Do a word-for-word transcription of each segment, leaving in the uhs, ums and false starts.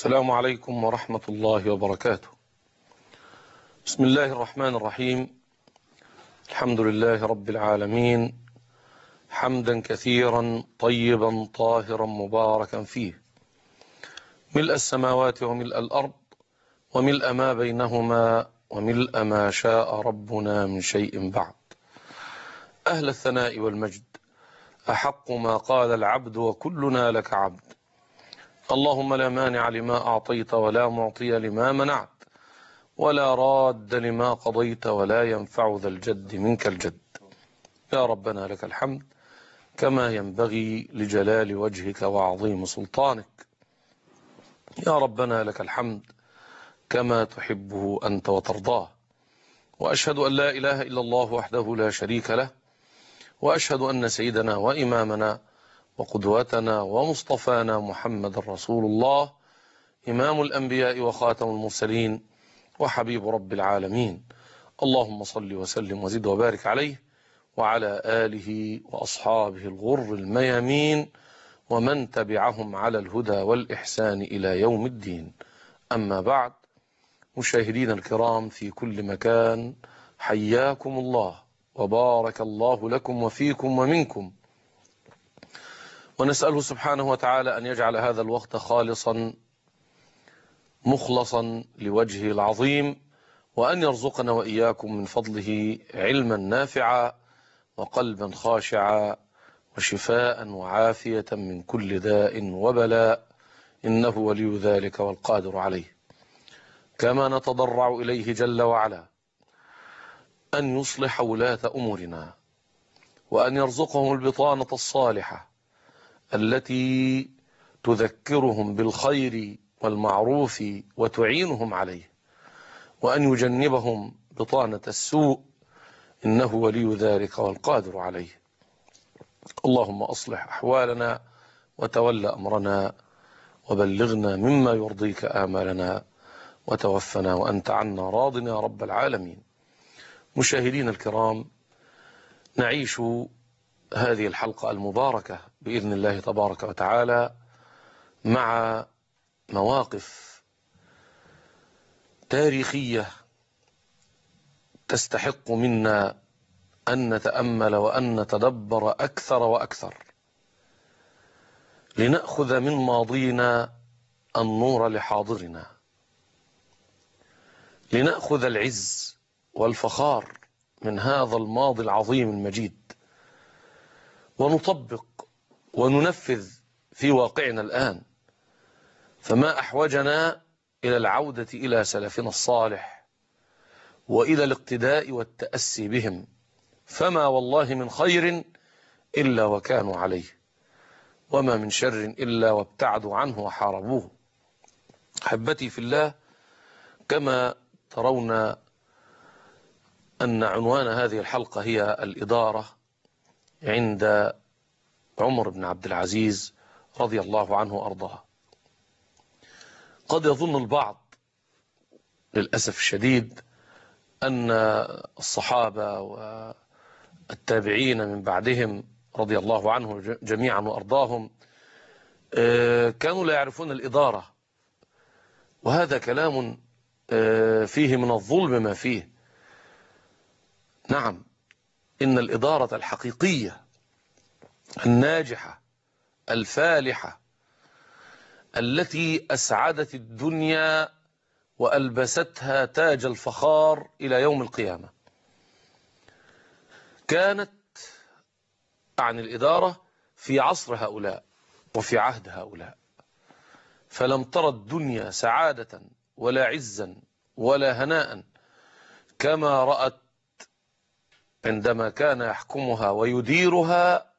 السلام عليكم ورحمة الله وبركاته. بسم الله الرحمن الرحيم. الحمد لله رب العالمين، حمدا كثيرا طيبا طاهرا مباركا فيه، ملء السماوات وملء الأرض وملء ما بينهما وملء ما شاء ربنا من شيء بعد. أهل الثناء والمجد، أحق ما قال العبد وكلنا لك عبد. اللهم لا مانع لما أعطيت ولا معطي لما منعت ولا راد لما قضيت ولا ينفع ذا الجد منك الجد. يا ربنا لك الحمد كما ينبغي لجلال وجهك وعظيم سلطانك. يا ربنا لك الحمد كما تحبه أنت وترضاه. وأشهد أن لا إله إلا الله وحده لا شريك له، وأشهد أن سيدنا وإمامنا وقدوتنا ومصطفانا محمد رسول الله، إمام الأنبياء وخاتم المرسلين وحبيب رب العالمين. اللهم صل وسلم وزد وبارك عليه وعلى آله وأصحابه الغر الميامين ومن تبعهم على الهدى والإحسان إلى يوم الدين. أما بعد، مشاهدين الكرام في كل مكان، حياكم الله وبارك الله لكم وفيكم ومنكم، ونسأله سبحانه وتعالى أن يجعل هذا الوقت خالصا مخلصا لوجهه العظيم، وأن يرزقنا وإياكم من فضله علما نافعا وقلبا خاشعا وشفاء وعافية من كل داء وبلاء، إنه ولي ذلك والقادر عليه. كما نتضرع إليه جل وعلا أن يصلح ولاة أمورنا، وأن يرزقهم البطانة الصالحة التي تذكرهم بالخير والمعروف وتعينهم عليه، وأن يجنبهم بطانة السوء، إنه ولي ذلك والقادر عليه. اللهم أصلح أحوالنا وتول أمرنا وبلغنا مما يرضيك آمالنا وتوفنا وأنت عنا راض يا رب العالمين. مشاهدين الكرام، نعيش هذه الحلقة المباركة بإذن الله تبارك وتعالى مع مواقف تاريخية تستحق منا أن نتأمل وأن نتدبر أكثر وأكثر، لنأخذ من ماضينا النور لحاضرنا، لنأخذ العز والفخار من هذا الماضي العظيم المجيد، ونطبق وننفذ في واقعنا الآن. فما أحوجنا إلى العودة إلى سلفنا الصالح وإلى الاقتداء والتأسي بهم، فما والله من خير إلا وكانوا عليه، وما من شر إلا وابتعدوا عنه وحاربوه. أحبتي في الله، كما ترون أن عنوان هذه الحلقة هي الإدارة عند عمر بن عبد العزيز رضي الله عنه وأرضاه. قد يظن البعض للأسف الشديد أن الصحابة والتابعين من بعدهم رضي الله عنهم جميعا وأرضاهم كانوا لا يعرفون الإدارة، وهذا كلام فيه من الظلم ما فيه. نعم، إن الإدارة الحقيقية الناجحة الفالحة التي أسعدت الدنيا وألبستها تاج الفخار إلى يوم القيامة كانت عن الإدارة في عصر هؤلاء وفي عهد هؤلاء. فلم ترى الدنيا سعادة ولا عزا ولا هناء كما رأت عندما كان يحكمها ويديرها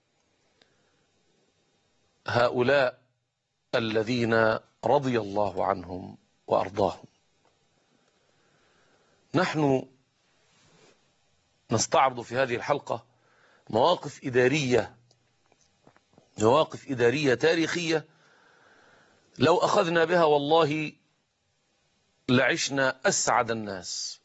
هؤلاء الذين رضي الله عنهم وأرضاهم. نحن نستعرض في هذه الحلقة مواقف إدارية مواقف إدارية تاريخية لو أخذنا بها والله لعشنا أسعد الناس،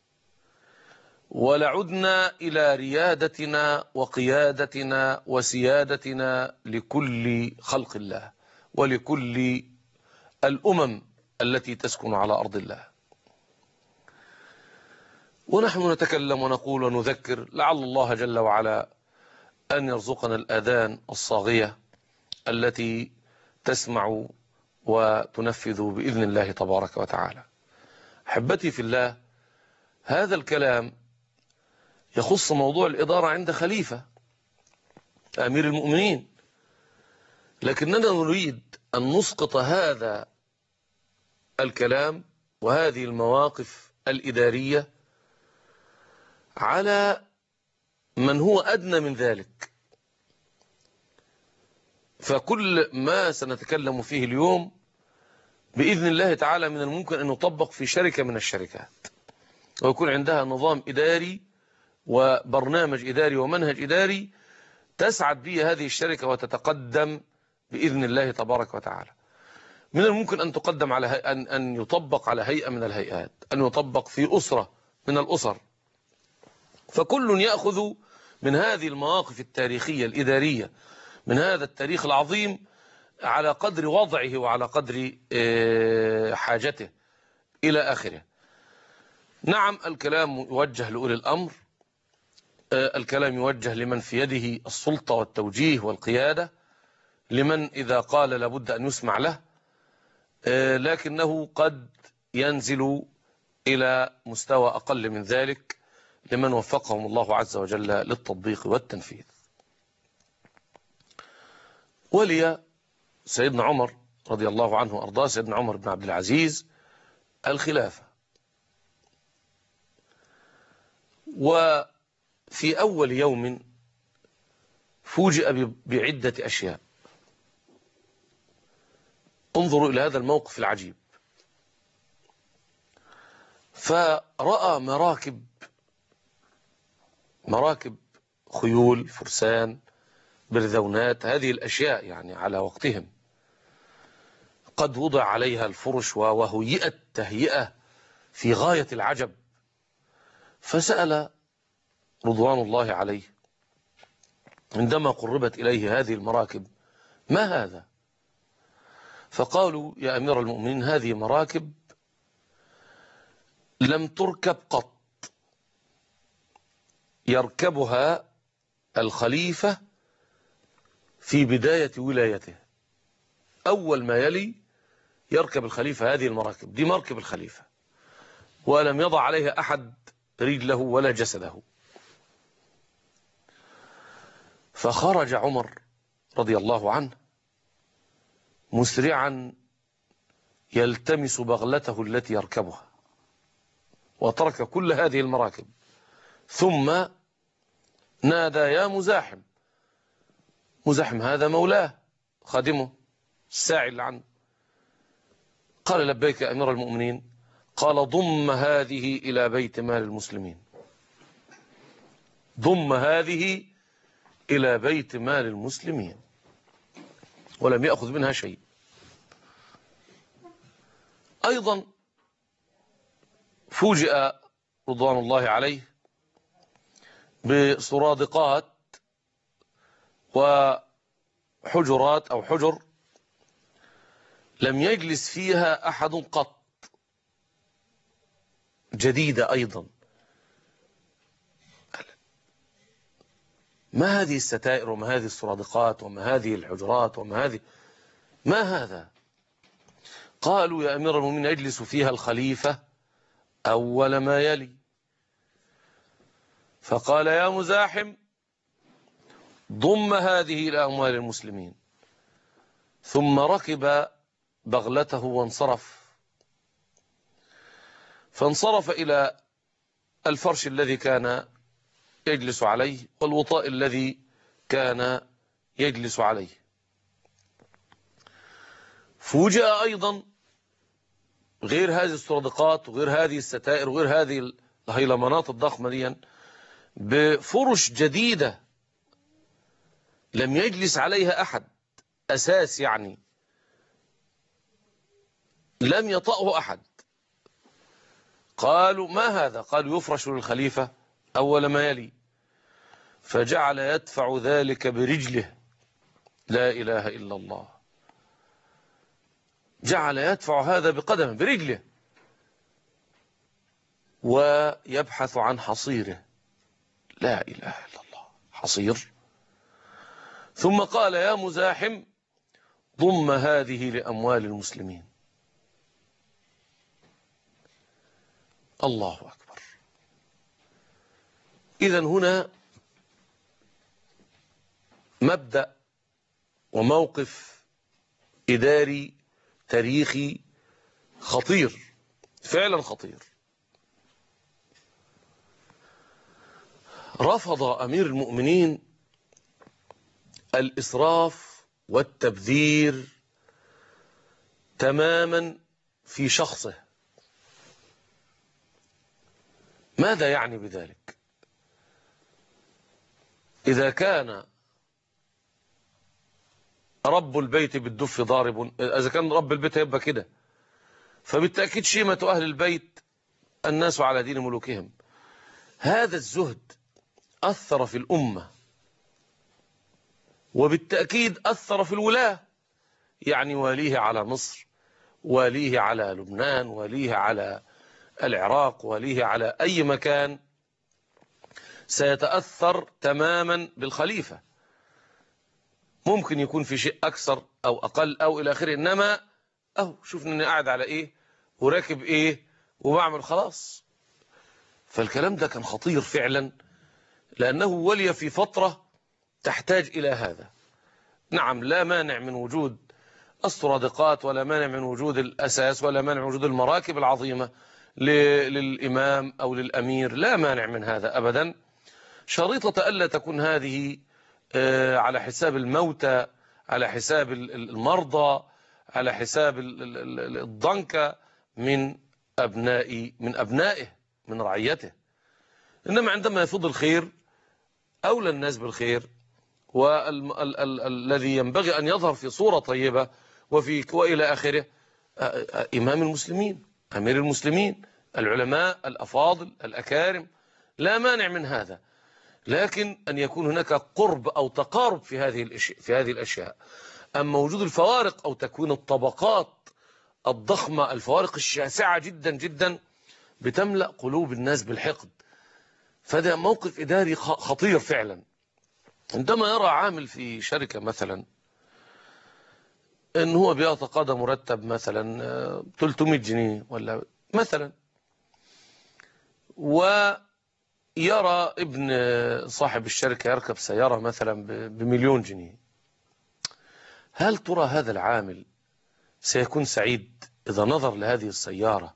ولعدنا إلى ريادتنا وقيادتنا وسيادتنا لكل خلق الله ولكل الأمم التي تسكن على أرض الله. ونحن نتكلم ونقول ونذكر لعل الله جل وعلا أن يرزقنا الآذان الصاغية التي تسمع وتنفذ بإذن الله تبارك وتعالى. أحبتي في الله، هذا الكلام يخص موضوع الإدارة عند خليفة أمير المؤمنين، لكننا نريد أن نسقط هذا الكلام وهذه المواقف الإدارية على من هو أدنى من ذلك. فكل ما سنتكلم فيه اليوم بإذن الله تعالى من الممكن أن يطبق في شركة من الشركات، ويكون عندها نظام إداري وبرنامج إداري ومنهج إداري تسعد به هذه الشركة وتتقدم بإذن الله تبارك وتعالى. من الممكن أن تقدم على أن أن يطبق على هيئة من الهيئات، أن يطبق في أسرة من الأسر. فكل يأخذ من هذه المواقف التاريخية الإدارية من هذا التاريخ العظيم على قدر وضعه وعلى قدر حاجته إلى آخره. نعم، الكلام يوجه لأولي الأمر، الكلام يوجه لمن في يده السلطة والتوجيه والقيادة، لمن إذا قال لابد أن يسمع له، لكنه قد ينزل إلى مستوى أقل من ذلك لمن وفقهم الله عز وجل للتطبيق والتنفيذ. ولي سيدنا عمر رضي الله عنه وأرضاه، سيدنا عمر بن عبد العزيز، الخلافة. وفي أول يوم فوجئ بعدة أشياء. انظروا إلى هذا الموقف العجيب. فرأى مراكب مراكب خيول، فرسان، برذونات، هذه الأشياء يعني على وقتهم، قد وضع عليها الفرش وهيئت تهيئة في غاية العجب. فسأل رضوان الله عليه عندما قربت إليه هذه المراكب: ما هذا؟ فقالوا: يا أمير المؤمنين، هذه مراكب لم تركب قط، يركبها الخليفة في بداية ولايته. أول ما يلي يركب الخليفة هذه المراكب، دي مركب الخليفة، ولم يضع عليها أحد رجله ولا جسده. فخرج عمر رضي الله عنه مسرعا يلتمس بغلته التي يركبها، وترك كل هذه المراكب، ثم نادى: يا مزاحم. مزاحم هذا مولاه خادمه الساعي اللي عنه. قال: لبيك يا أمير المؤمنين. قال: ضم هذه إلى بيت مال المسلمين، ضم هذه إلى بيت مال المسلمين، ولم يأخذ منها شيء. أيضا فوجئ رضوان الله عليه بسرادقات وحجرات أو حجر لم يجلس فيها أحد قط، جديدة أيضا. ما هذه الستائر وما هذه السرادقات وما هذه الحجرات وما هذه، ما هذا؟ قالوا: يا أمير المؤمنين، يجلس فيها الخليفة أول ما يلي. فقال: يا مزاحم، ضم هذه إلى أموال المسلمين. ثم ركب بغلته وانصرف، فانصرف إلى الفرش الذي كان يجلس عليه والوطاء الذي كان يجلس عليه. فوجئ أيضا غير هذه السرادقات وغير هذه الستائر وغير هذه الهيلمانات الضخمة دي بفرش جديدة لم يجلس عليها أحد، أساس يعني لم يطأه أحد. قالوا: ما هذا؟ قالوا: يفرش للخليفة أول ما يلي. فجعل يدفع ذلك برجله. لا إله إلا الله. جعل يدفع هذا بقدمه برجله ويبحث عن حصيره. لا إله إلا الله، حصير؟ ثم قال يا مزاحم ضم هذه لأموال المسلمين. الله أكبر. إذن هنا مبدأ وموقف إداري تاريخي خطير، فعلا خطير. رفض أمير المؤمنين الإسراف والتبذير تماما في شخصه. ماذا يعني بذلك؟ إذا كان رب البيت بالدف ضارب، إذا كان رب البيت هيبقى كده، فبالتأكيد شيمة أهل البيت الناس على دين ملوكهم. هذا الزهد أثر في الأمة، وبالتأكيد أثر في الولاة، يعني واليه على مصر، واليه على لبنان، واليه على العراق، واليه على أي مكان سيتأثر تماما بالخليفة. ممكن يكون في شيء أكثر أو أقل أو إلى آخره، إنما أهو شوفني أني قاعد على إيه وراكب إيه وبعمل خلاص. فالكلام ده كان خطير فعلا، لأنه ولي في فترة تحتاج إلى هذا. نعم، لا مانع من وجود السرادقات، ولا مانع من وجود الأساس، ولا مانع من وجود المراكب العظيمة للإمام أو للأمير، لا مانع من هذا أبدا، شريطة ألا تكون هذه على حساب الموتى، على حساب المرضى، على حساب الضنكة من أبناء من أبنائه من رعيته. إنما عندما يفض الخير أولى الناس بالخير، والذي ينبغي أن يظهر في صورة طيبة وفي وإلى آخره إمام المسلمين، أمير المسلمين، العلماء الأفاضل الأكارم، لا مانع من هذا. لكن أن يكون هناك قرب أو تقارب في هذه الأشياء في هذه الأشياء. أما وجود الفوارق أو تكوين الطبقات الضخمة، الفوارق الشاسعة جدا جدا، بتملأ قلوب الناس بالحقد. فده موقف إداري خطير فعلا. عندما يرى عامل في شركة مثلا ان هو بيتقاضى مرتب مثلا ثلاثمائة جنيه ولا مثلا، ويرى ابن صاحب الشركة يركب سيارة مثلا بمليون جنيه، هل ترى هذا العامل سيكون سعيد إذا نظر لهذه السيارة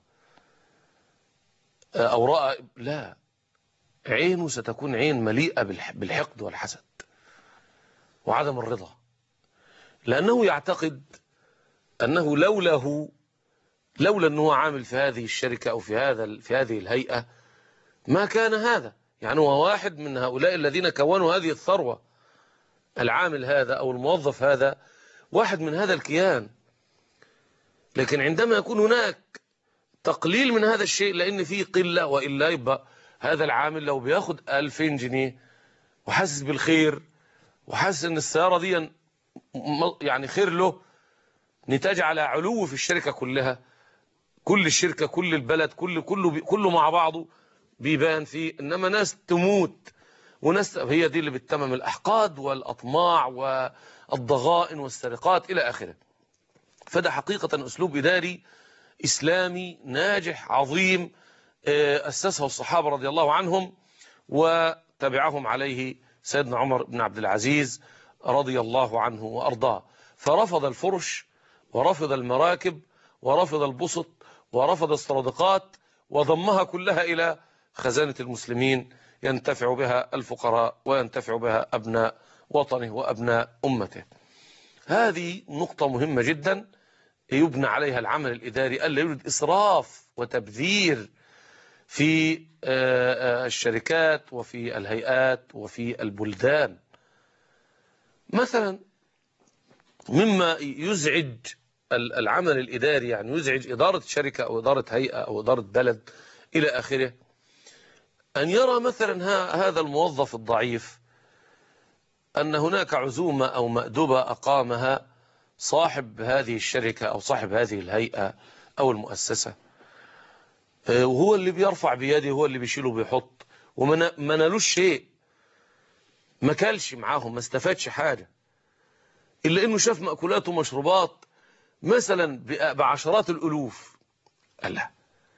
أو رأى؟ لا، عينه ستكون عين مليئة بالحقد والحسد وعدم الرضا، لأنه يعتقد أنه لوله لولا أنه عامل في هذه الشركة أو في هذا في هذه الهيئة ما كان هذا. يعني هو واحد من هؤلاء الذين كونوا هذه الثروة، العامل هذا أو الموظف هذا واحد من هذا الكيان. لكن عندما يكون هناك تقليل من هذا الشيء، لأن فيه قلة، وإلا يبقى هذا العامل لو بياخد ألفين جنيه وحاسس بالخير وحاسس أن السيارة دي يعني خير له، نتاج على علو في الشركة كلها، كل الشركة كل البلد كل كله كله مع بعضه بيبان فيه. إنما ناس تموت وناس، هي دي اللي بتتمم الأحقاد والأطماع والضغائن والسرقات إلى آخره. فده حقيقة أسلوب إداري إسلامي ناجح عظيم أسسه الصحابة رضي الله عنهم، وتبعهم عليه سيدنا عمر بن عبد العزيز رضي الله عنه وأرضاه. فرفض الفرش ورفض المراكب ورفض البسط ورفض السرادقات، وضمها كلها إلى خزانة المسلمين ينتفع بها الفقراء وينتفع بها أبناء وطنه وأبناء أمته. هذه نقطة مهمة جدا يبنى عليها العمل الإداري، ألا يوجد إسراف وتبذير في الشركات وفي الهيئات وفي البلدان. مثلا مما يزعج العمل الإداري، يعني يزعج إدارة شركة أو إدارة هيئة أو إدارة بلد إلى آخره، أن يرى مثلا هذا الموظف الضعيف أن هناك عزومة أو مأدبة أقامها صاحب هذه الشركة أو صاحب هذه الهيئة أو المؤسسة، وهو اللي بيرفع بيده، هو اللي بيشيله وبيحط، وما نالوش شيء، ما كلش معاهم، ما استفادش حاجة، إلا إنه شاف مأكولات ومشروبات مثلا بعشرات الألوف، قال لا،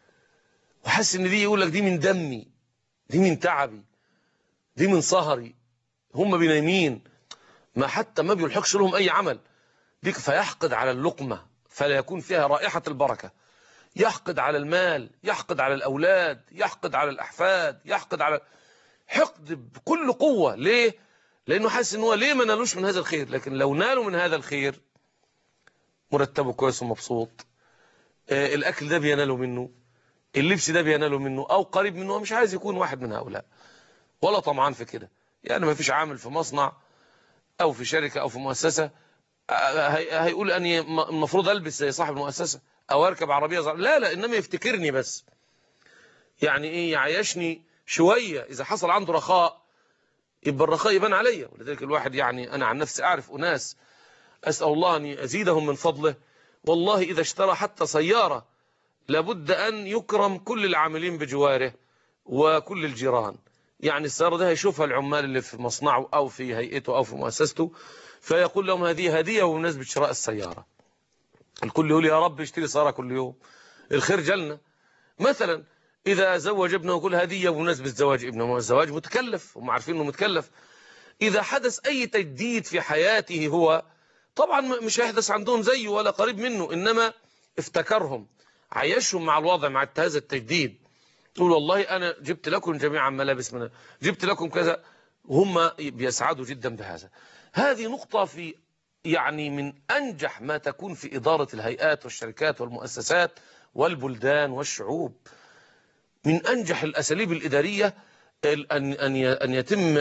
وحس إن دي، يقول لك دي من دمي، دي من تعبي، دي من سهري، هم بنايمين، ما حتى ما بيلحقش لهم أي عمل ديك، فيحقد على اللقمة فلا يكون فيها رائحة البركة، يحقد على المال، يحقد على الأولاد، يحقد على الأحفاد، يحقد على حقد بكل قوة. ليه؟ لأنه حاسس إن هو ليه ما نالوش من هذا الخير، لكن لو نالوا من هذا الخير مرتبه كويس ومبسوط، آه الأكل ده بينالوا منه، اللبس ده بينالوا منه أو قريب منه، مش عايز يكون واحد من هؤلاء ولا طمعان في كده. يعني ما فيش عامل في مصنع أو في شركة أو في مؤسسة هيقول أني المفروض ألبس زي صاحب المؤسسة أو أركب عربية زي... لا لا، إنما يفتكرني بس، يعني إيه، يعيشني شوية. إذا حصل عنده رخاء يبقى الرخاء يبان عليا. ولذلك الواحد، يعني أنا عن نفسي أعرف أناس أسأل الله أن أزيدهم من فضله، والله إذا اشترى حتى سيارة لابد أن يكرم كل العاملين بجواره وكل الجيران. يعني السيارة ده هيشوفها العمال اللي في مصنعه أو في هيئته أو في مؤسسته، فيقول لهم هذه هدية بمناسبة شراء السيارة. الكل يقول يا رب اشتري سيارة كل يوم، الخير جلنا. مثلا إذا زوج ابنه يقول هدية بمناسبة زواج ابنه، الزواج متكلف، هم عارفين أنه متكلف. إذا حدث أي تجديد في حياته هو طبعا مش هيحدث عندهم زيه ولا قريب منه، إنما افتكرهم، عيشهم مع الوضع، مع هذا التجديد. يقول والله أنا جبت لكم جميعا ملابس، من جبت لكم كذا، وهم بيسعدوا جدا بهذا. هذه نقطة في، يعني من أنجح ما تكون في إدارة الهيئات والشركات والمؤسسات والبلدان والشعوب. من أنجح الأساليب الإدارية أن أن يتم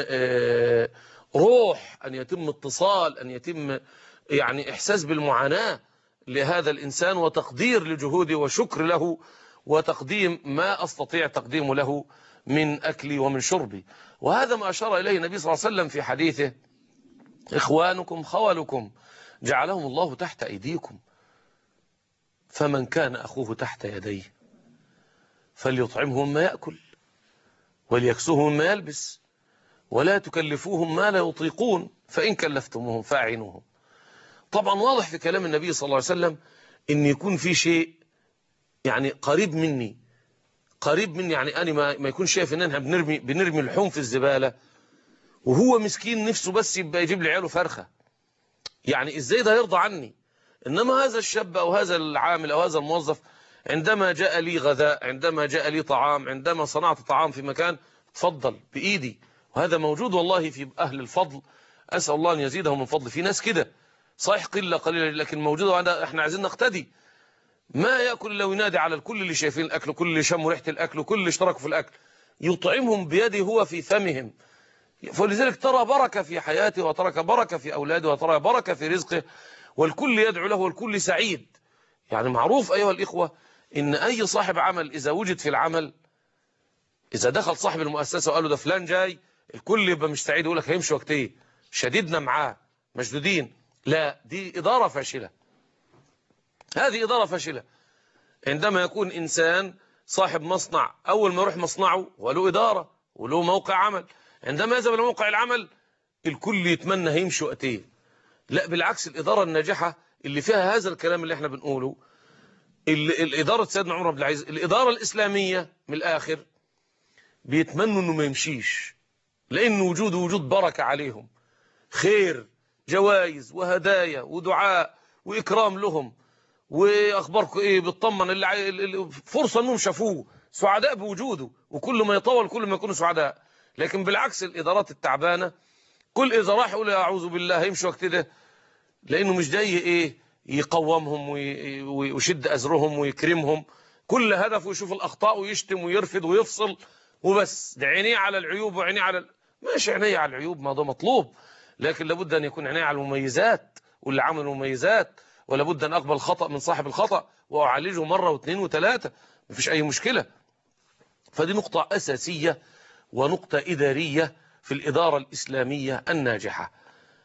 روح، أن يتم اتصال، أن يتم يعني إحساس بالمعاناة لهذا الإنسان، وتقدير لجهوده وشكر له، وتقديم ما أستطيع تقديمه له من أكلي ومن شربي. وهذا ما أشار إليه النبي صلى الله عليه وسلم في حديثه: إخوانكم خولكم جعلهم الله تحت أيديكم، فمن كان أخوه تحت يديه فليطعمه مما يأكل وليكسوه مما يلبس ولا تكلفوهم ما لا يطيقون، فإن كلفتموهم فأعينوهم. طبعا واضح في كلام النبي صلى الله عليه وسلم إن يكون في شيء يعني قريب مني، قريب مني، يعني أنا ما, ما يكون شايف إن أنا بنرمي, بنرمي اللحوم في الزبالة، وهو مسكين نفسه بس يبقى يجيب لي عياله فرخة. يعني إزاي ده يرضى عني؟ إنما هذا الشاب أو هذا العامل أو هذا الموظف عندما جاء لي غذاء، عندما جاء لي طعام، عندما صنعت طعام في مكان، تفضل بإيدي. وهذا موجود والله في أهل الفضل، أسأل الله أن يزيدهم من فضل. في ناس كده صحيح قلة قليلة لكن موجودة، وهذا احنا عايزين نقتدي. ما يأكل لو ينادي على الكل اللي شايفين الأكل، كل اللي شموا ريحة الأكل، كل اللي اشتركوا في الأكل، يطعمهم بيده هو في فمهم. فلذلك ترى بركة في حياته، وترك بركة في أولاده، وترى بركة في رزقه، والكل يدعو له والكل سعيد. يعني معروف أيها الإخوة إن أي صاحب عمل إذا وجد في العمل، إذا دخل صاحب المؤسسة وقال له ده فلان جاي، الكل يبقى مش سعيد، يقول لك هيمشي وقت ايه، شديدنا معاه، مشدودين. لا، دي إدارة فاشلة، هذه إدارة فاشلة. عندما يكون إنسان صاحب مصنع، أول ما يروح مصنعه وله إدارة وله موقع عمل، عندما يذهب إلى موقع العمل الكل يتمنى هيمشي وقت ايه. لا بالعكس، الإدارة الناجحة اللي فيها هذا الكلام اللي احنا بنقوله، الإدارة سيدنا عمر بن العزيز، الإدارة الإسلامية من الآخر، بيتمنوا انه ما يمشيش، لأن وجوده وجود بركة عليهم، خير، جوائز وهدايا ودعاء وإكرام لهم، وأخباركم إيه، بتطمن اللي فرصة أنهم شافوه، سعداء بوجوده، وكل ما يطول كل ما يكونوا سعداء. لكن بالعكس الإدارات التعبانة، كل إذا راح يقول أعوذ بالله يمشوا وقت ده، لأنه مش جاي إيه يقومهم ويشد أزرهم ويكرمهم، كل هدفه يشوف الأخطاء ويشتم ويرفض ويفصل وبس. ده عينيه على العيوب وعينيه على ال... ماشي، عينيه على العيوب، ما ده مطلوب، لكن لابد أن يكون عينيه على المميزات، واللي عمل المميزات، ولابد أن أقبل خطأ من صاحب الخطأ وأعالجه مرة واثنين وثلاثة، مفيش أي مشكلة. فدي نقطة أساسية ونقطة إدارية في الإدارة الإسلامية الناجحة.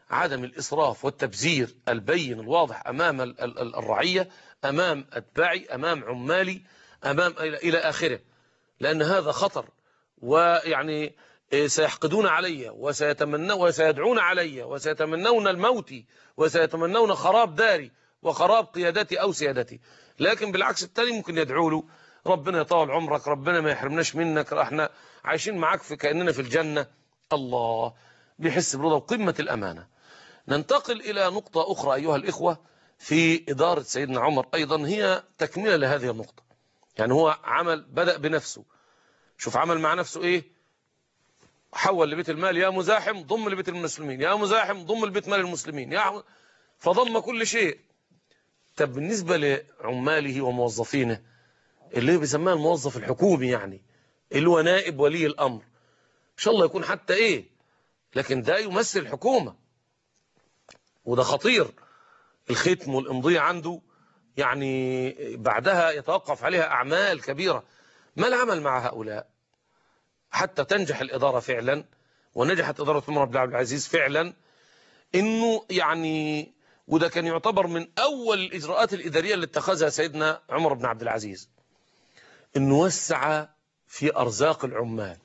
عدم الإسراف والتبذير البين الواضح أمام الرعية، أمام أتباعي، أمام عمالي، أمام إلى آخره، لأن هذا خطر. ويعني سيحقدون علي وسيتمنون وسيدعون علي وسيتمنون الموت وسيتمنون خراب داري وخراب قيادتي أو سيادتي. لكن بالعكس التالي ممكن يدعوا له ربنا يطول عمرك، ربنا ما يحرمناش منك، احنا عايشين معاك في كأننا في الجنة. الله بيحس برضا وقمة الأمانة. ننتقل إلى نقطة أخرى أيها الإخوة في إدارة سيدنا عمر، أيضا هي تكملة لهذه النقطة. يعني هو عمل بدأ بنفسه، شوف عمل مع نفسه إيه؟ حول لبيت المال، يا مزاحم ضم لبيت المسلمين، يا مزاحم ضم لبيت مال المسلمين، يا فضم كل شيء. طب بالنسبة لعماله وموظفينه اللي هو بيسماه الموظف الحكومي، يعني اللي هو نائب ولي الأمر، إن شاء الله يكون حتى إيه، لكن ده يمثل الحكومة، وده خطير. الختم والإمضية عنده يعني بعدها يتوقف عليها أعمال كبيرة. ما العمل مع هؤلاء حتى تنجح الإدارة فعلا، ونجحت إدارة عمر بن عبد العزيز فعلا؟ إنه يعني وده كان يعتبر من أول الإجراءات الإدارية اللي اتخذها سيدنا عمر بن عبد العزيز، إنه وسع في أرزاق العمال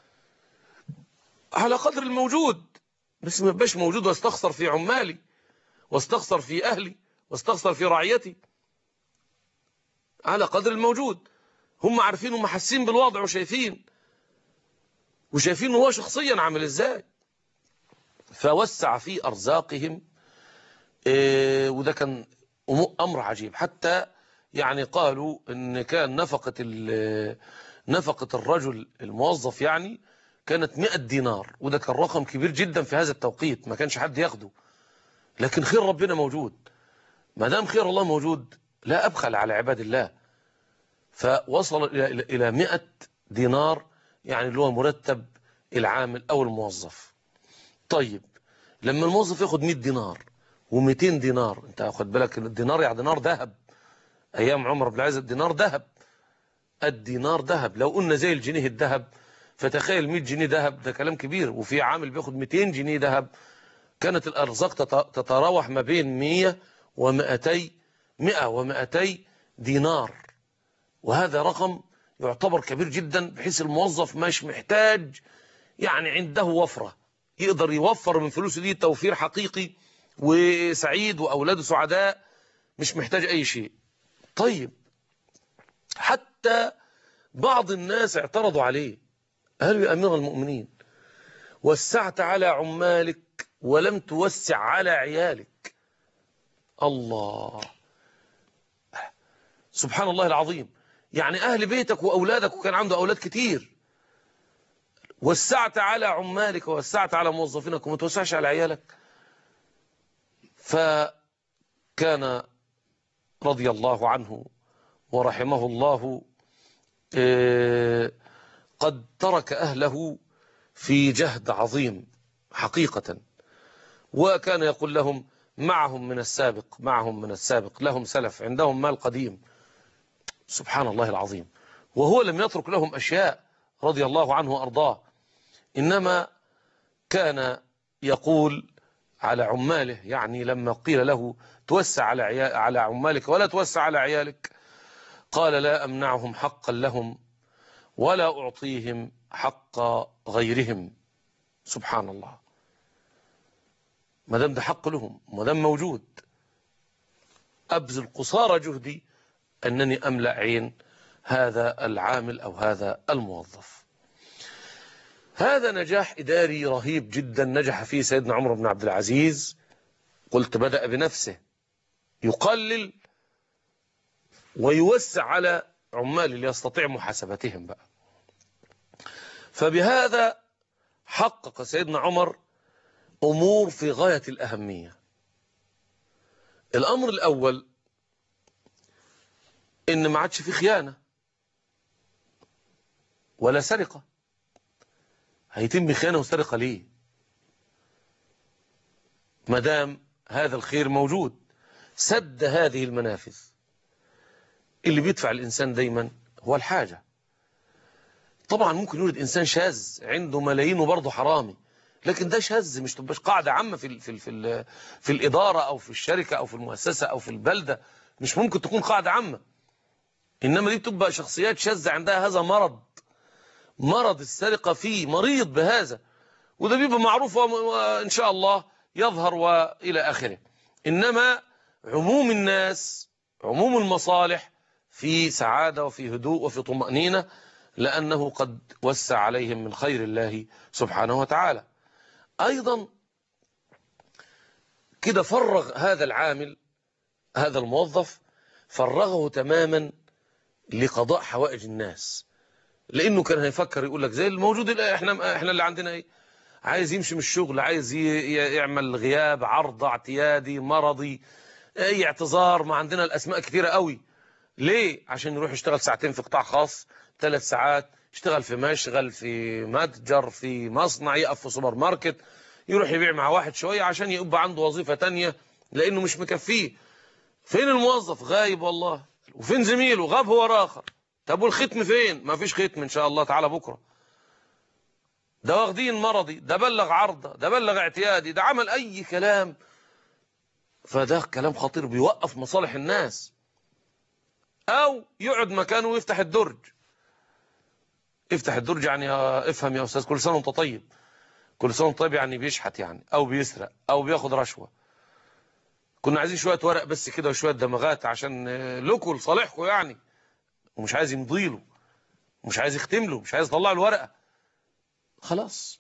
على قدر الموجود، بس ما يبقاش موجود واستخسر في عمالي واستخسر في أهلي واستخسر في رعيتي، على قدر الموجود. هم عارفين ومحسين بالوضع وشايفين وشايفين هو شخصيا عامل ازاي، فوسع في أرزاقهم. إيه وده كان أمر عجيب. حتى يعني قالوا إن كان نفقة نفقة الرجل الموظف يعني كانت مئة دينار، وده كان رقم كبير جدا في هذا التوقيت، ما كانش حد ياخده. لكن خير ربنا موجود، ما دام خير الله موجود لا أبخل على عباد الله. فوصل إلى مئة دينار، يعني اللي هو مرتب العامل أو الموظف. طيب لما الموظف ياخد مئة دينار ومئتين دينار، انت واخد بالك الدينار يعني دينار ذهب، أيام عمر بن العزيز الدينار ذهب، الدينار ذهب. لو قلنا زي الجنيه الذهب فتخيل مئة جنيه ذهب، ده كلام كبير. وفي عامل بياخد مئتين جنيه ذهب، كانت الأرزاق تتراوح ما بين مئة ومئتي مئة ومئتي دينار، وهذا رقم يعتبر كبير جدا، بحيث الموظف مش محتاج، يعني عنده وفرة يقدر يوفر من فلوسه دي توفير حقيقي وسعيد وأولاده سعداء، مش محتاج أي شيء. طيب حتى بعض الناس اعترضوا عليه، قالوا يا أمير المؤمنين وسعت على عمالك ولم توسع على عيالك. الله سبحان الله العظيم، يعني أهل بيتك وأولادك، وكان عنده أولاد كتير، وسعت على عمالك ووسعت على موظفينك وما توسعش على عيالك. فكان رضي الله عنه ورحمه الله قد ترك أهله في جهد عظيم حقيقة، وكان يقول لهم معهم من السابق معهم من السابق لهم سلف، عندهم مال قديم. سبحان الله العظيم. وهو لم يترك لهم أشياء رضي الله عنه وأرضاه، إنما كان يقول على عماله، يعني لما قيل له توسع على على عمالك ولا توسع على عيالك، قال لا أمنعهم حقا لهم ولا أعطيهم حق غيرهم. سبحان الله، ما دام ده حق لهم ما دام موجود، أبذل قصارى جهدي أنني أملأ عين هذا العامل أو هذا الموظف. هذا نجاح إداري رهيب جدا نجح فيه سيدنا عمر بن عبد العزيز. قلت بدأ بنفسه، يقلل ويوسع على عمال اللي يستطيع محاسبتهم بقى. فبهذا حقق سيدنا عمر أمور في غاية الأهمية. الأمر الأول إن ما عادش في خيانة ولا سرقة. هيتم خيانة وسرقة ليه ما دام هذا الخير موجود؟ سد هذه المنافذ. اللي بيدفع الإنسان دايما هو الحاجة. طبعا ممكن يولد إنسان شاذ عنده ملايين وبرضه حرامي، لكن ده شاذ، مش تبقاش قاعدة عامة في ال في ال في, ال في الإدارة أو في الشركة أو في المؤسسة أو في البلدة، مش ممكن تكون قاعدة عامة. إنما دي بتبقى شخصيات شاذة عندها هذا مرض، مرض السرقة فيه، مريض بهذا، وده بيبقى معروف وإن شاء الله يظهر وإلى آخره. إنما عموم الناس، عموم المصالح في سعادة وفي هدوء وفي طمأنينة، لأنه قد وسع عليهم من خير الله سبحانه وتعالى. أيضا كده فرغ هذا العامل، هذا الموظف فرغه تماما لقضاء حوائج الناس، لأنه كان هيفكر يقول لك زي الموجود الآن، احنا احنا اللي عندنا ايه، عايز يمشي من الشغل، عايز يعمل غياب، عرض اعتيادي، مرضي، اي اعتذار، ما عندنا الاسماء كثيرة قوي. ليه؟ عشان يروح يشتغل ساعتين في قطاع خاص، ثلاث ساعات يشتغل في مشغل، في متجر، في مصنع، يقف في سوبر ماركت، يروح يبيع مع واحد شوية عشان يبقى عنده وظيفة تانية لأنه مش مكفيه. فين الموظف؟ غايب والله. وفين زميله؟ غاب هو راخر. طب والختم فين؟ ما فيش ختم إن شاء الله تعالى بكرة. ده واخدين مرضي، ده بلغ عرضه، ده بلغ اعتيادي، ده عمل أي كلام. فده كلام خطير بيوقف مصالح الناس. أو يقعد مكانه ويفتح الدرج. افتح الدرج يعني افهم يا أستاذ، كل سنة وانت طيب. كل سنة وانت طيب يعني بيشحت يعني، أو بيسرق، أو بياخد رشوة. كنا عايزين شوية ورق بس كده وشوية دمغات عشان لكم لصالحكم يعني، ومش عايز يمضيله، ومش عايز يختم له، مش عايز يطلع له ورقة. خلاص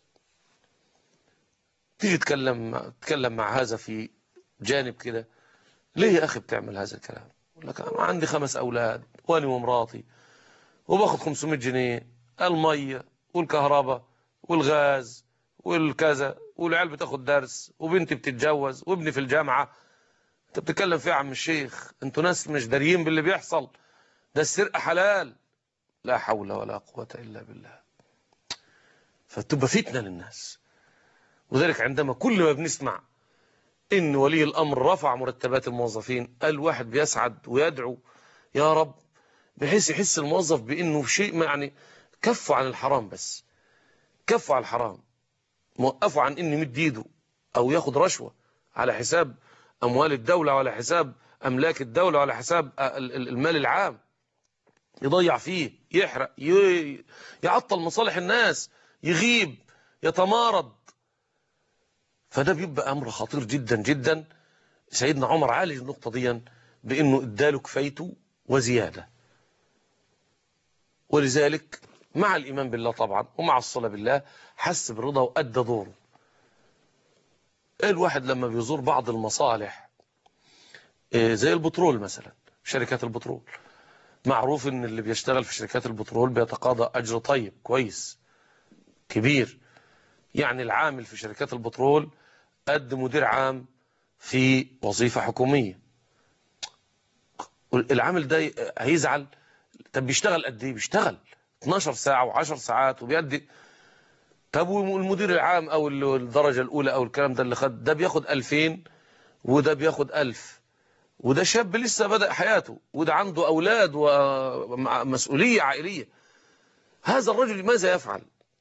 تيجي تتكلم تتكلم مع هذا في جانب كده، ليه يا أخي بتعمل هذا الكلام؟ يقول لك أنا عندي خمس أولاد وأنا ومراتي وباخد خمسمائة جنيه، المية والكهرباء والغاز والكذا، والعيال بتاخد درس، وبنتي بتتجوز، وابني في الجامعة. انت بتتكلم فيه يا عم الشيخ؟ انتوا ناس مش داريين باللي بيحصل، ده السرقة حلال. لا حول ولا قوة إلا بالله. فتبقى فتنة للناس. وذلك عندما كل ما بنسمع إن ولي الأمر رفع مرتبات الموظفين، الواحد بيسعد ويدعو يا رب، بحيث يحس الموظف بأنه في شيء يعني كفوا عن الحرام، بس كفوا عن الحرام، موقفوا عن إنه يمد ايده أو ياخد رشوة على حساب أموال الدولة وعلى حساب أملاك الدولة وعلى حساب المال العام، يضيع فيه، يحرق، يعطل مصالح الناس، يغيب، يتمارض. فده بيبقى أمر خطير جدا جدا. سيدنا عمر عالج النقطة دي بأنه اداله كفايته وزيادة. ولذلك مع الإيمان بالله طبعا ومع الصلاة بالله حس بالرضا وأدى دوره. الواحد لما بيزور بعض المصالح زي البترول مثلا، شركات البترول، معروف ان اللي بيشتغل في شركات البترول بيتقاضى أجر طيب كويس كبير. يعني العامل في شركات البترول قد مدير عام في وظيفة حكومية. العامل ده هيزعل؟ طب بيشتغل قد ايه؟ بيشتغل اتناشر ساعة وعشر ساعات وبيدي. طب والمدير العام او الدرجة الاولى او الكلام ده اللي خد ده بياخد ألفين وده بياخد ألف، وده شاب لسه بدأ حياته، وده عنده اولاد ومسؤولية عائلية. هذا الرجل ماذا يفعل؟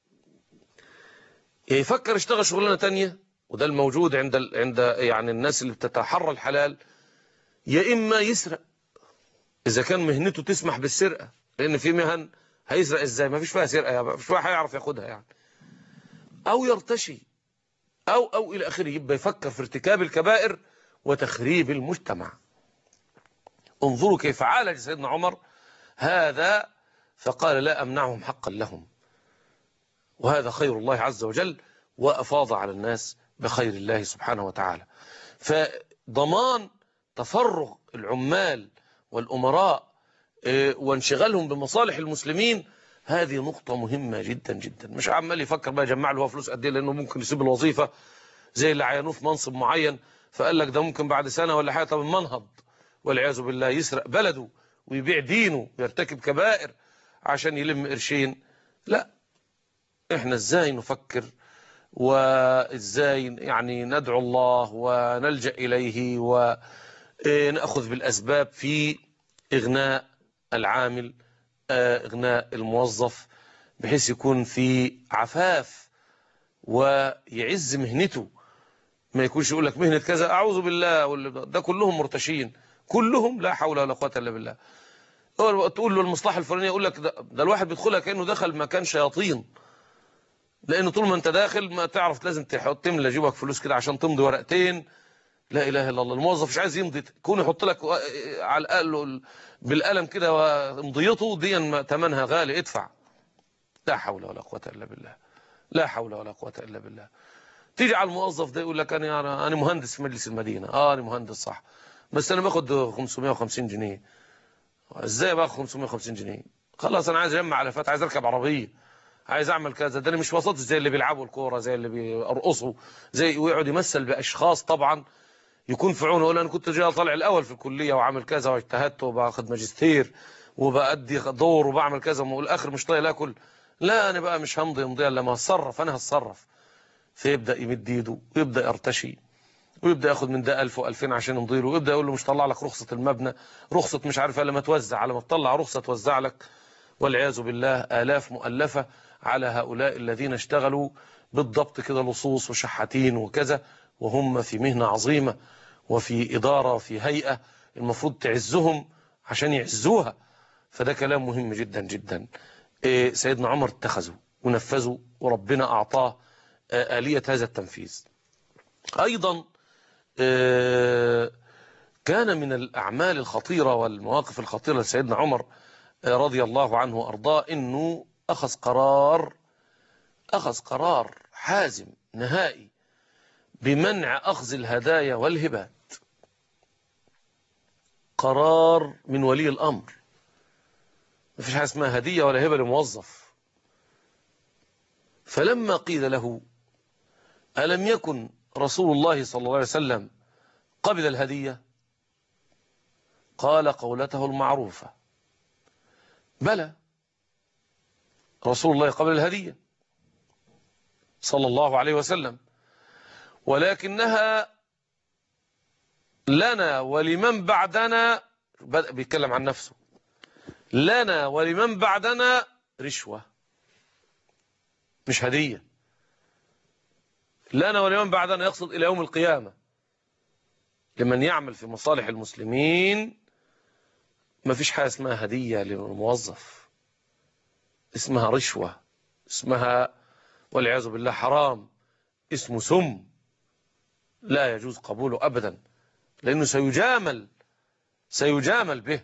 يفكر يشتغل شغلانة تانية، وده الموجود عند عند يعني الناس اللي بتتحرى الحلال، يا إما يسرق إذا كان مهنته تسمح بالسرقة، لأن في مهن هيسرق إزاي؟ ما فيش فيها سرقة يعني، مفيش واحد هيعرف ياخدها يعني. أو يرتشي أو أو إلى آخره، يبقى يفكر في ارتكاب الكبائر وتخريب المجتمع. انظروا كيف عالج سيدنا عمر هذا، فقال لا أمنعهم حقا لهم، وهذا خير الله عز وجل، وأفاض على الناس بخير الله سبحانه وتعالى. فضمان تفرغ العمال والأمراء وانشغالهم بمصالح المسلمين، هذه نقطة مهمة جدا جدا. مش عمال يفكر بقى يجمع له فلوس قد ايه، لأنه ممكن يسيب الوظيفة زي اللي عينوه في منصب معين، فقال لك ده ممكن بعد سنة ولا حاجة طب منهض والعياذ بالله يسرق بلده ويبيع دينه ويرتكب كبائر عشان يلم قرشين. لا، احنا ازاي نفكر وازاي يعني ندعو الله ونلجأ إليه ونأخذ بالأسباب في إغناء العامل، إغناء الموظف، بحيث يكون في عفاف ويعز مهنته، ما يكونش يقول لك مهنة كذا أعوذ بالله، ده كلهم مرتشين، كلهم لا حول ولا قوة إلا بالله. تقول له المصلحة الفلانية يقول لك ده, ده الواحد بيدخلها كأنه دخل مكان شياطين، لأنه طول ما أنت داخل ما تعرف لازم تحط تملى جيبك فلوس كده عشان تمضي ورقتين. لا إله إلا الله. الموظف مش عايز يمضي، كون يحط لك على الأقل بالقلم كده ومضيته دي ثمنها غالي، ادفع. لا حول ولا قوة إلا بالله، لا حول ولا قوة إلا بالله. تيجي على الموظف ده يقول لك أنا أنا مهندس في مجلس المدينة. آه أنا مهندس صح، بس أنا باخد خمسمائة وخمسين جنيه. إزاي باخد خمسمائة وخمسين جنيه؟ خلاص أنا عايز أجمع علافات، عايز أركب عربية، عايز أعمل كذا. ده أنا مش وسط زي اللي بيلعبوا الكورة، زي اللي بيرقصوا، زي ويقعد يمثل بأشخاص طبعا يكون في عونه. يقول أنا كنت جاي طالع الأول في الكلية وعامل كذا واجتهدت وباخد ماجستير وبأدي دور وبعمل كذا، والآخر مش طايق آكل. لا أنا بقى مش همضي امضي إلا ما هتصرف، أنا هتصرف. فيبدأ يمد ايده ويبدأ يرتشي ويبدأ ياخد من ده ألف وألفين عشان يمضي له، ويبدأ يقول له مش طلع لك رخصة المبنى، رخصة مش عارف لما توزع، على ما تطلع رخصة توزع لك. والعياذ بالله آلاف مؤلفة على هؤلاء الذين اشتغلوا بالضبط كده لصوص وشحاتين وكذا، وهم في مهنة عظيمة وفي إدارة وفي هيئة المفروض تعزهم عشان يعزوها. فده كلام مهم جدا جدا. إيه سيدنا عمر اتخذه ونفذه، وربنا أعطاه آلية هذا التنفيذ. أيضا كان من الأعمال الخطيرة والمواقف الخطيرة لسيدنا عمر رضي الله عنه وأرضاه أنه أخذ قرار أخذ قرار حازم نهائي بمنع أخذ الهدايا والهبات. قرار من ولي الأمر، ما فيش حاجة اسمها هدية ولا هبة لموظف. فلما قيل له ألم يكن رسول الله صلى الله عليه وسلم قبل الهدية؟ قال قولته المعروفة: بلى رسول الله قبل الهدية صلى الله عليه وسلم، ولكنها لنا ولمن بعدنا، بدأ بيتكلم عن نفسه، لنا ولمن بعدنا رشوة مش هدية. لنا ولمن بعدنا يقصد إلى يوم القيامة، لمن يعمل في مصالح المسلمين. ما فيش حاجة اسمها هدية للموظف، اسمها رشوة، اسمها والعياذ بالله حرام، اسمه سم، لا يجوز قبوله أبدا، لأنه سيجامل سيجامل به.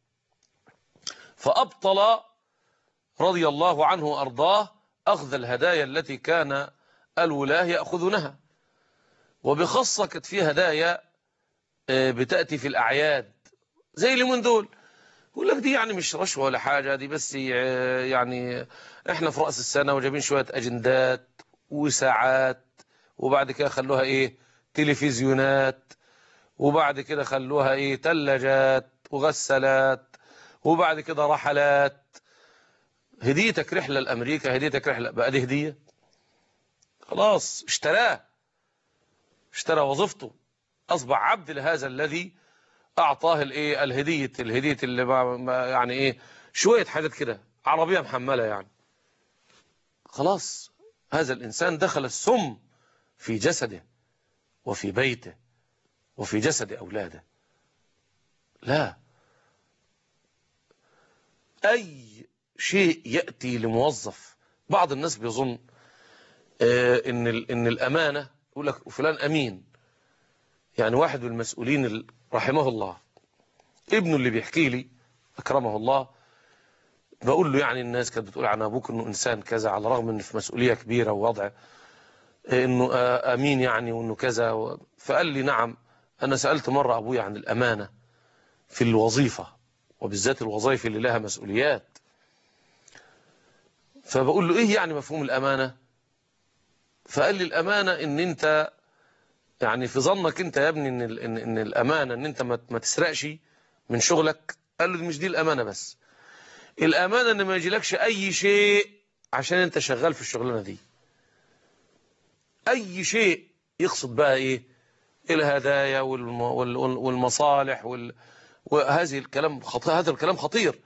فأبطل رضي الله عنه وأرضاه أخذ الهدايا التي كان الولاة يأخذونها، وبخاصة كانت في هدايا بتأتي في الأعياد زي اللي من دول، يقول لك دي يعني مش رشوة ولا حاجة، دي بس يعني احنا في رأس السنة وجايبين شوية أجندات وساعات، وبعد كده خلوها ايه تلفزيونات، وبعد كده خلوها ايه تلاجات وغسالات، وبعد كده رحلات. هديتك رحلة لأمريكا، هديتك رحلة، بقى دي هدية؟ خلاص اشتراه، اشترى وظيفته، أصبح عبد لهذا الذي أعطاه الايه الهدية الهدية اللي ما يعني ايه شوية حاجات كده، عربية محملة يعني. خلاص هذا الإنسان دخل السم في جسده وفي بيته وفي جسد أولاده. لا، أي شيء يأتي لموظف، بعض الناس بيظن آه إن إن الأمانة، يقول لك فلان أمين. يعني واحد من المسؤولين رحمه الله، ابنه اللي بيحكي لي أكرمه الله، بقول له يعني الناس كانت بتقول عن أبوك إنه إنسان كذا، على الرغم إنه في مسؤولية كبيرة ووضع إنه أمين يعني وإنه كذا. فقال لي نعم، أنا سألت مرة أبوي عن الأمانة في الوظيفة، وبالذات الوظائف اللي لها مسؤوليات. فبقول له إيه يعني مفهوم الأمانة؟ فقال لي الأمانة إن أنت يعني في ظنك أنت يا ابني إن, إن, إن الأمانة إن أنت ما تسرقش من شغلك. قال له مش دي الأمانة، بس الأمانة إن ما يجيلكش أي شيء عشان أنت شغال في الشغلانة دي. أي شيء، يقصد بقى إيه؟ الهدايا والمصالح وال... وهذه الكلام خطير، هذا الكلام خطير.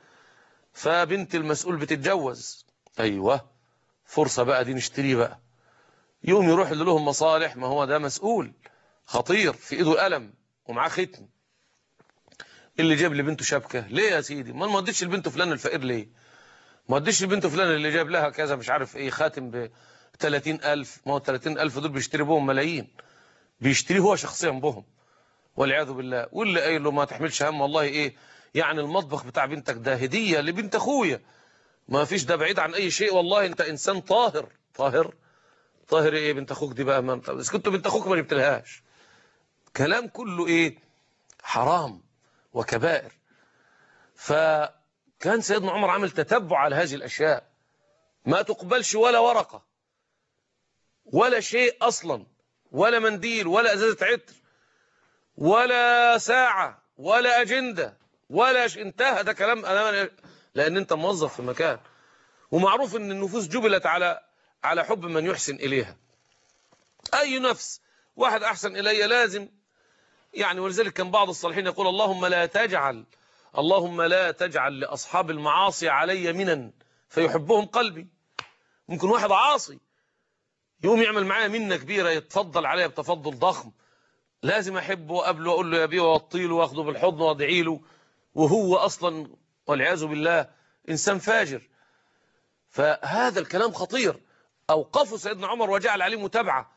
فبنت المسؤول بتتجوز، أيوة فرصة بقى دي نشتري بقى، يوم يروح اللي لهم مصالح، ما هو ده مسؤول خطير في ايده قلم ومعاه ختم. اللي جاب لبنته شبكة ليه يا سيدي؟ ما ما اديتش لبنته فلان الفقير ليه؟ ما اديتش لبنته فلان اللي جاب لها كذا مش عارف ايه خاتم ب ثلاثين ألف، ما هو ثلاثين ألف دول بيشتري بهم ملايين، بيشتري هو شخصيا بهم والعياذ بالله. واللي قايل له ما تحملش هم والله ايه يعني المطبخ بتاع بنتك ده هدية لبنت اخويا، ما فيش ده بعيد عن اي شيء، والله انت انسان طاهر. طاهر طاهر ايه بنت اخوك دي بقى؟ ما انت بس كنت بنت اخوك ما جبتلهاش. كلام كله ايه؟ حرام وكبائر. فكان سيدنا عمر عامل تتبع على هذه الاشياء، ما تقبلش ولا ورقة ولا شيء اصلا، ولا منديل ولا ازازة عطر ولا ساعة ولا اجندة ولا ش... انتهى ده كلام انا، لان انت موظف في مكان، ومعروف ان النفوس جبلت على على حب من يحسن اليها. اي نفس واحد احسن الي لازم يعني. ولذلك كان بعض الصالحين يقول اللهم لا تجعل اللهم لا تجعل لاصحاب المعاصي علي منا فيحبهم قلبي. ممكن واحد عاصي يقوم يعمل معايا منة كبيرة، يتفضل عليا بتفضل ضخم، لازم احبه وقبله واقول له يا بيه واوطي له واخده بالحضن وادعي له، وهو اصلا والعياذ بالله انسان فاجر. فهذا الكلام خطير. اوقفه سيدنا عمر وجعل عليه متابعة،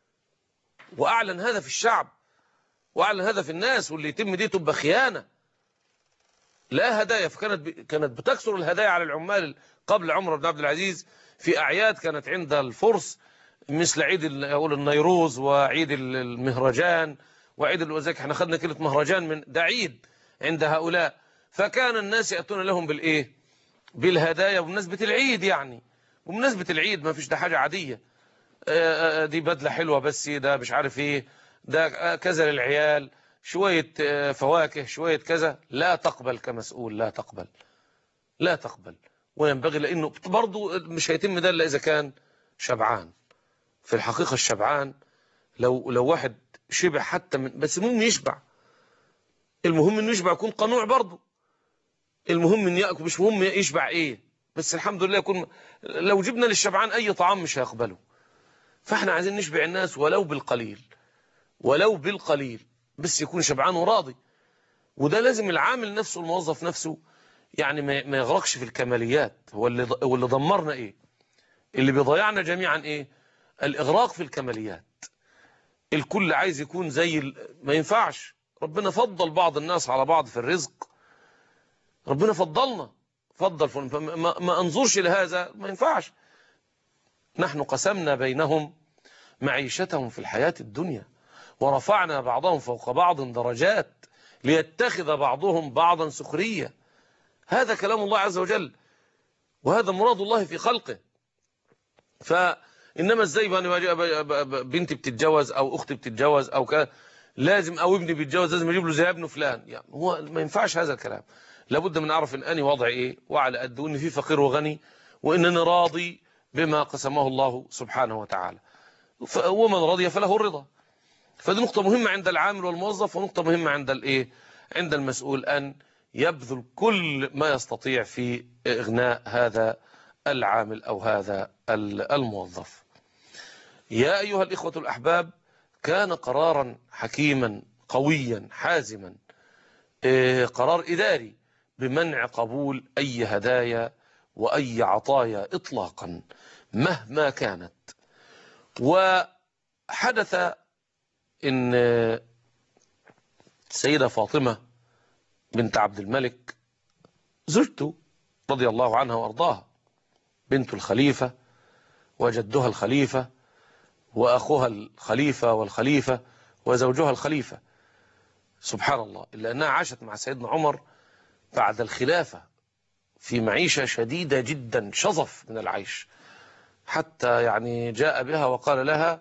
واعلن هذا في الشعب واعلن هذا في الناس، واللي يتم دي تبقى خيانة لا هدايا. فكانت كانت بتكسر الهدايا على العمال قبل عمر بن عبد العزيز في اعياد كانت عند الفرس، مثل عيد اقول النيروز وعيد المهرجان وعيد الوزاك. احنا خدنا كلمه مهرجان من ده عيد عند هؤلاء. فكان الناس ياتون لهم بالايه؟ بالهدايا بمناسبه العيد يعني. وبمناسبه العيد ما فيش ده حاجه عاديه، دي بدله حلوه بس ده مش عارف ايه ده كذا للعيال، شويه فواكه شويه كذا. لا تقبل كمسؤول، لا تقبل لا تقبل. وينبغي لانه برضه مش هيتم ده الا اذا كان شبعان. في الحقيقة الشبعان لو لو واحد شبع حتى من بس المهم يشبع، المهم انه يشبع يكون قنوع برضه، المهم ان ياكل مش مهم يشبع ايه، بس الحمد لله يكون. لو جبنا للشبعان اي طعام مش هيقبله. فاحنا عايزين نشبع الناس ولو بالقليل، ولو بالقليل بس يكون شبعان وراضي. وده لازم العامل نفسه الموظف نفسه يعني ما يغرقش في الكماليات. هو اللي هو اللي دمرنا ايه؟ اللي بيضيعنا جميعا ايه؟ الاغراق في الكماليات. الكل عايز يكون زي ال... ما ينفعش. ربنا فضل بعض الناس على بعض في الرزق، ربنا فضلنا فضل فما ما, ما انظرش لهذا، ما ينفعش. نحن قسمنا بينهم معيشتهم في الحياة الدنيا ورفعنا بعضهم فوق بعض درجات ليتخذ بعضهم بعضا سخرية. هذا كلام الله عز وجل، وهذا مراد الله في خلقه. فإنما ازاي بنتي بتتجوز أو أختي بتتجوز أو كذا لازم، أو ابني بيتجوز لازم أجيب له زي ابنه فلان؟ يعني هو ما ينفعش هذا الكلام. لابد من أعرف إن أني وضعي إيه وعلى قد، وإن في فقير وغني، وإنني راضي بما قسمه الله سبحانه وتعالى، ومن رضي فله الرضا. فدي نقطة مهمة عند العامل والموظف، ونقطة مهمة عند الإيه؟ عند المسؤول، أن يبذل كل ما يستطيع في إغناء هذا العامل أو هذا الموظف. يا أيها الإخوة الأحباب، كان قرارا حكيما قويا حازما، قرار إداري بمنع قبول أي هدايا وأي عطايا إطلاقا مهما كانت. وحدث إن السيدة فاطمة بنت عبد الملك زوجته رضي الله عنها وأرضاها، بنت الخليفة وجدها الخليفة وأخوها الخليفة والخليفة وزوجها الخليفة، سبحان الله، إلا أنها عاشت مع سيدنا عمر بعد الخلافة في معيشة شديدة جدا، شظف من العيش، حتى يعني جاء بها وقال لها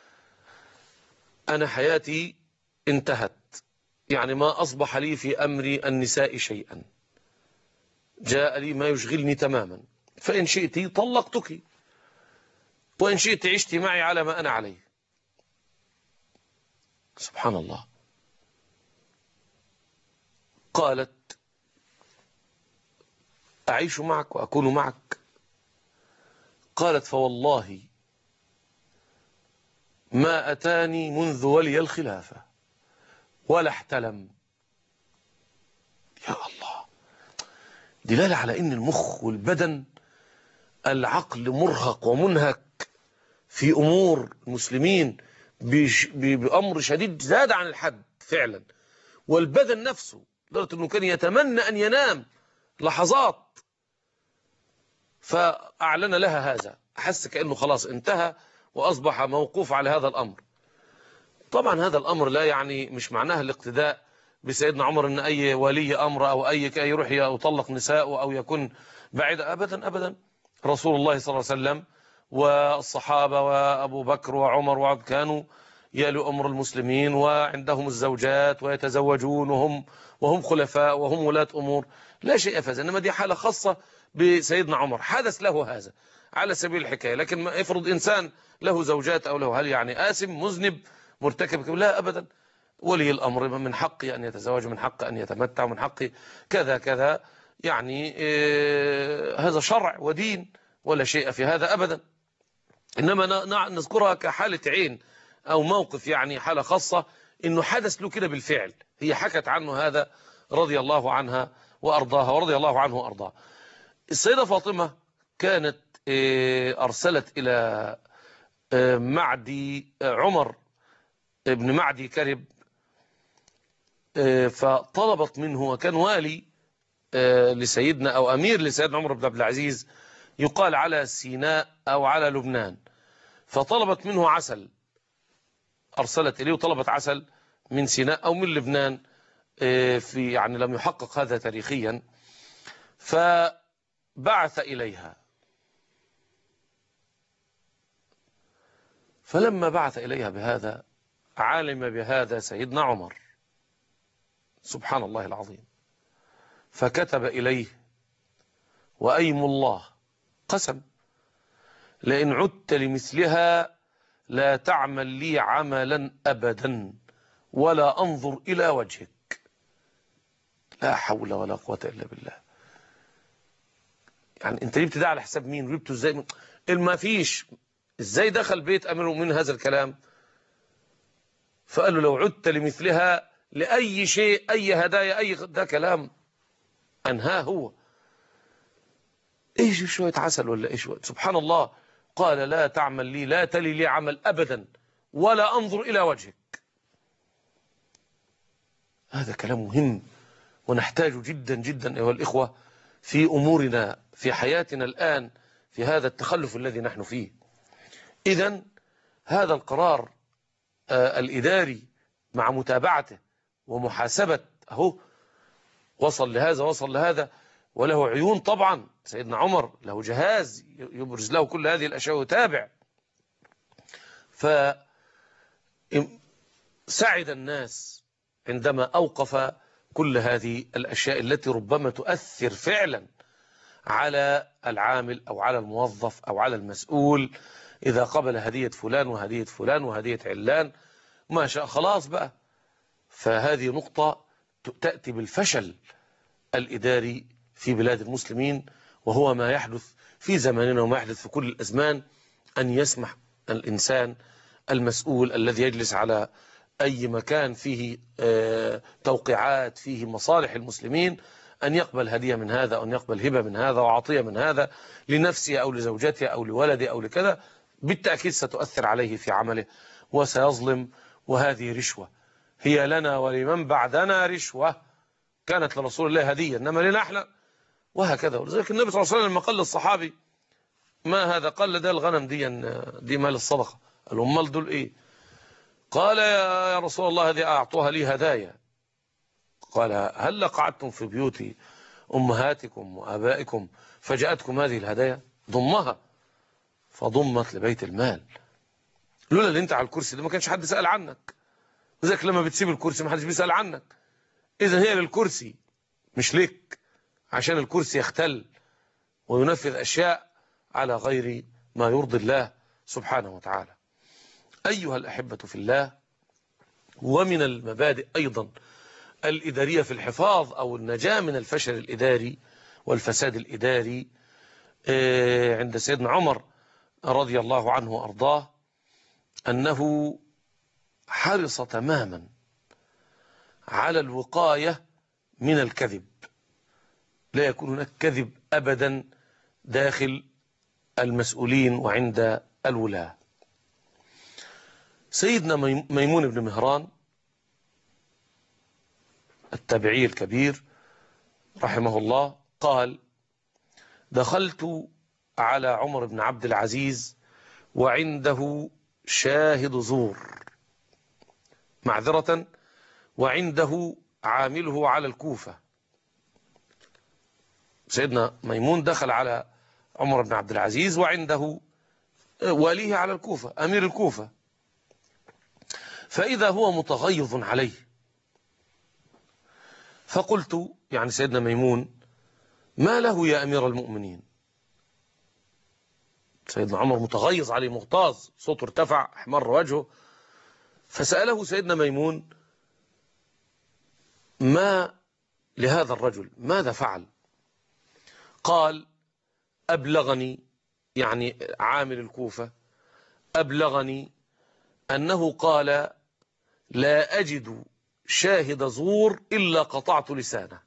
أنا حياتي انتهت، يعني ما أصبح لي في أمر النساء شيئا، جاء لي ما يشغلني تماما، فإن شئت طلقتك وإن شئت عشت معي على ما أنا عليه. سبحان الله. قالت أعيش معك وأكون معك؟ قالت فوالله ما أتاني منذ ولي الخلافة ولا احتلم. يا الله، دلالة على أن المخ والبدن، العقل مرهق ومنهك في أمور المسلمين بأمر شديد زاد عن الحد فعلا. والبدن نفسه لدرجة أنه كان يتمنى أن ينام لحظات، فأعلن لها هذا، أحس كأنه خلاص انتهى وأصبح موقوف على هذا الأمر. طبعا هذا الأمر لا يعني مش معناه الاقتداء بسيدنا عمر أن أي ولي أمر أو أي يروح يطلق نساءه أو يكون بعيد، أبدا أبدا. رسول الله صلى الله عليه وسلم والصحابة وأبو بكر وعمر وعبد كانوا يلوا أمر المسلمين وعندهم الزوجات ويتزوجون وهم وهم خلفاء وهم ولاة أمور، لا شيء فاز. إنما دي حالة خاصة بسيدنا عمر حدث له هذا على سبيل الحكاية. لكن ما افرض إنسان له زوجات أو له، هل يعني آثم مذنب مرتكب؟ لا أبدا. ولي الأمر من حقه أن يتزوج، من حقه أن يتمتع، من حقه كذا كذا، يعني إيه، هذا شرع ودين ولا شيء في هذا أبدا. إنما نذكرها كحالة عين أو موقف، يعني حالة خاصة إنه حدث له كده بالفعل. هي حكت عنه هذا رضي الله عنها وأرضاها ورضي الله عنه وأرضاها. السيدة فاطمة كانت أرسلت إلى معدي عمر ابن معدي كرب، فطلبت منه، وكان والي لسيدنا أو أمير لسيدنا عمر بن عبد العزيز يقال على سيناء أو على لبنان، فطلبت منه عسل، أرسلت إليه وطلبت عسل من سيناء أو من لبنان، في يعني لم يحقق هذا تاريخيا. فبعث إليها، فلما بعث إليها بهذا علم بهذا سيدنا عمر، سبحان الله العظيم، فكتب إليه: وأيم الله قسم لئن عدت لمثلها لا تعمل لي عملا أبدا ولا أنظر إلى وجهك. لا حول ولا قوة إلا بالله. يعني أنت جبت ده على حساب مين؟ جبته إزاي؟ ما فيش. إزاي دخل بيت أمير من هذا الكلام؟ فقال له: لو عدت لمثلها لأي شيء، أي هدايا، أي ده كلام أنهاه هو. إيش شوية عسل ولا إيش؟ سبحان الله. قال: لا تعمل لي، لا تلي لي عمل أبدا ولا أنظر إلى وجهك. هذا كلام مهم ونحتاج جدا جدا أيها الإخوة في أمورنا في حياتنا الآن في هذا التخلف الذي نحن فيه. إذن هذا القرار آه الإداري مع متابعته ومحاسبة، أهو وصل لهذا وصل لهذا، وله عيون طبعا. سيدنا عمر له جهاز يبرز له كل هذه الأشياء ويتابع. فسعد الناس عندما أوقف كل هذه الأشياء التي ربما تؤثر فعلا على العامل أو على الموظف أو على المسؤول. إذا قبل هدية فلان وهدية فلان وهدية علان ما شاء، خلاص بقى. فهذه نقطة تأتي بالفشل الإداري في بلاد المسلمين، وهو ما يحدث في زماننا وما يحدث في كل الأزمان، أن يسمح الإنسان المسؤول الذي يجلس على أي مكان فيه توقيعات فيه مصالح المسلمين أن يقبل هدية من هذا أو أن يقبل هبة من هذا وعطية من هذا لنفسه أو لزوجته أو لولده أو لكذا. بالتأكيد ستؤثر عليه في عمله وسيظلم. وهذه رشوة، هي لنا ولمن بعدنا رشوة، كانت لرسول الله هدية إنما لنا احنا، وهكذا. ولذلك النبي صلى الله عليه وسلم لما قال للصحابي: ما هذا؟ قال: ده الغنم، دي دي مال الصدقة. قال: امال دول ايه؟ قال: يا رسول الله هذه أعطوها لي هدايا. قال: هل قعدتم في بيوت أمهاتكم وآبائكم فجاءتكم هذه الهدايا؟ ضمها. فضمت لبيت المال. لولا اللي انت على الكرسي ده ما كانش حد سأل عنك. وذلك لما بتسيب الكرسي ما حدش بيسأل عنك. إذا هي للكرسي مش لك، عشان الكرسي يختل وينفذ أشياء على غير ما يرضي الله سبحانه وتعالى. أيها الأحبة في الله، ومن المبادئ أيضا الإدارية في الحفاظ أو النجاة من الفشل الإداري والفساد الإداري عند سيدنا عمر رضي الله عنه وأرضاه، أنه حرص تماما على الوقاية من الكذب، لا يكون هناك كذب أبدا داخل المسؤولين وعند الولاة. سيدنا ميمون بن مهران التابعي الكبير رحمه الله قال: دخلت على عمر بن عبد العزيز وعنده شاهد زور، معذرة، وعنده عامله على الكوفة. سيدنا ميمون دخل على عمر بن عبد العزيز وعنده واليه على الكوفة، أمير الكوفة، فإذا هو متغيظ عليه. فقلت، يعني سيدنا ميمون: ما له يا أمير المؤمنين؟ سيدنا عمر متغيظ عليه، مغتاظ، صوته ارتفع، احمر وجهه. فسأله سيدنا ميمون: ما لهذا الرجل، ماذا فعل؟ قال: أبلغني، يعني عامل الكوفة، أبلغني أنه قال: لا أجد شاهد زور إلا قطعت لسانه.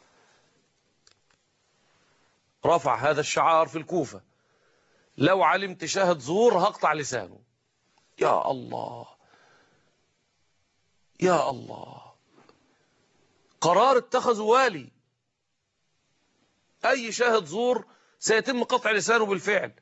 رفع هذا الشعار في الكوفة: لو علمت شاهد زور هقطع لسانه. يا الله يا الله، قرار اتخذوا والي، أي شاهد زور سيتم قطع لسانه بالفعل.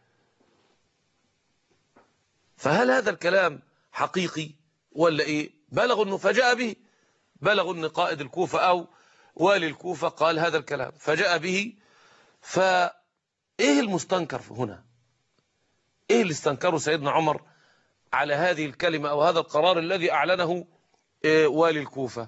فهل هذا الكلام حقيقي ولا إيه؟ بلغوا أنه فجاء به، بلغوا أن قائد الكوفة أو والي الكوفة قال هذا الكلام فجاء به. فإيه المستنكر هنا؟ إيه اللي استنكره سيدنا عمر على هذه الكلمة أو هذا القرار الذي أعلنه والي الكوفة؟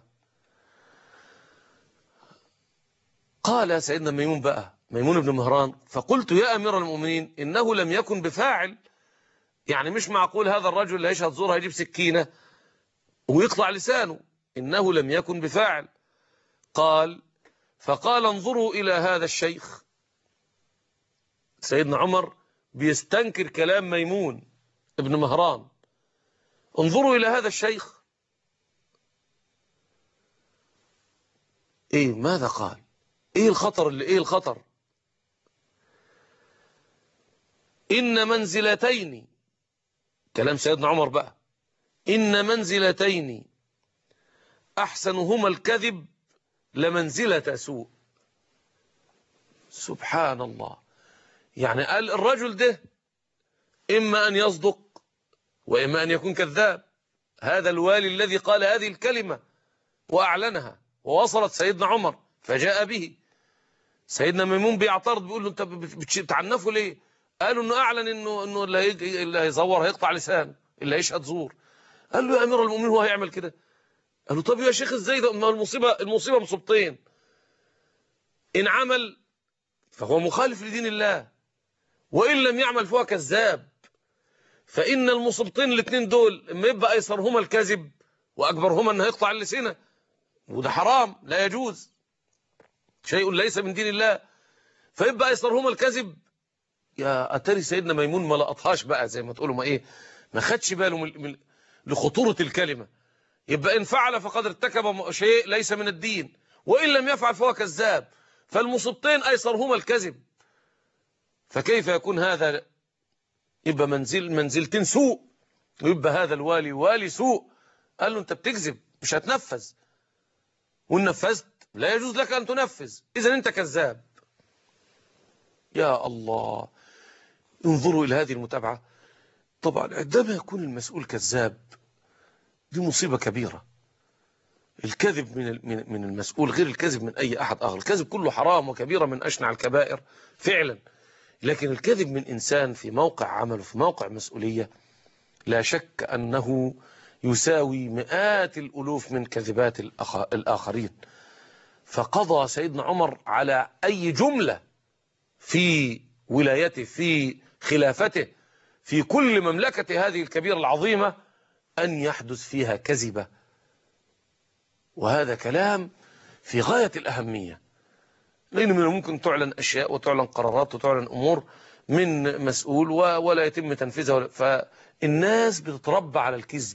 قال سيدنا ميمون بقى، ميمون بن مهران: فقلت يا أمير المؤمنين إنه لم يكن بفاعل، يعني مش معقول هذا الرجل اللي هيشهد زور هيجيب سكينة ويقطع لسانه، إنه لم يكن بفاعل. قال: فقال: انظروا إلى هذا الشيخ. سيدنا عمر بيستنكر كلام ميمون ابن مهران: انظروا إلى هذا الشيخ. إيه ماذا قال؟ إيه الخطر اللي إيه الخطر؟ إن منزلتين، كلام سيدنا عمر بقى، إن منزلتين أحسنهما الكذب لمنزلة سوء. سبحان الله. يعني قال الرجل ده إما أن يصدق وإما أن يكون كذاب. هذا الوالي الذي قال هذه الكلمة وأعلنها ووصلت سيدنا عمر فجاء به. سيدنا ميمون بيعترض، بيقول له: أنت بتعنفه ليه؟ قالوا إنه أعلن إنه إنه اللي هيزور هيقطع لسانه، اللي هيشهد زور. قال له: يا أمير المؤمنين هو هيعمل كده؟ قال له: طب يا شيخ إزاي ده؟ ما المصيبة المصيبة مصيبتين، إن عمل فهو مخالف لدين الله، وإن لم يعمل فهو كذاب. فإن المصيبتين الاثنين دول اما يبقى أيسرهما الكذب وأكبرهما أنه يقطع اللسان، وده حرام لا يجوز، شيء ليس من دين الله، فيبقى أيسرهما الكذب. يا أتري سيدنا ميمون ما لقطهاش بقى، زي ما تقولوا ما إيه، ما خدش باله من من لخطورة الكلمة. يبقى إن فعل فقد ارتكب شيء ليس من الدين، وإن لم يفعل فهو كذاب، فالمصيبتين أيسرهما الكذب. فكيف يكون هذا؟ يبقى منزل منزلتين سوء، ويبقى هذا الوالي والي سوء. قال له: أنت بتكذب، مش هتنفذ، وإن نفذت لا يجوز لك أن تنفذ، إذن أنت كذاب. يا الله، انظروا إلى هذه المتابعة. طبعا عندما يكون المسؤول كذاب دي مصيبة كبيرة. الكذب من من المسؤول غير الكذب من أي أحد آخر. الكذب كله حرام وكبيرة من أشنع الكبائر فعلا، لكن الكذب من إنسان في موقع عمله في موقع مسؤولية لا شك أنه يساوي مئات الألوف من كذبات الآخرين. فقضى سيدنا عمر على أي جملة في ولايته في خلافته في كل مملكة هذه الكبيرة العظيمة أن يحدث فيها كذبة. وهذا كلام في غاية الأهمية، لأن من الممكن تعلن أشياء وتعلن قرارات وتعلن أمور من مسؤول ولا يتم تنفيذها. فالناس بتتربى على الكذب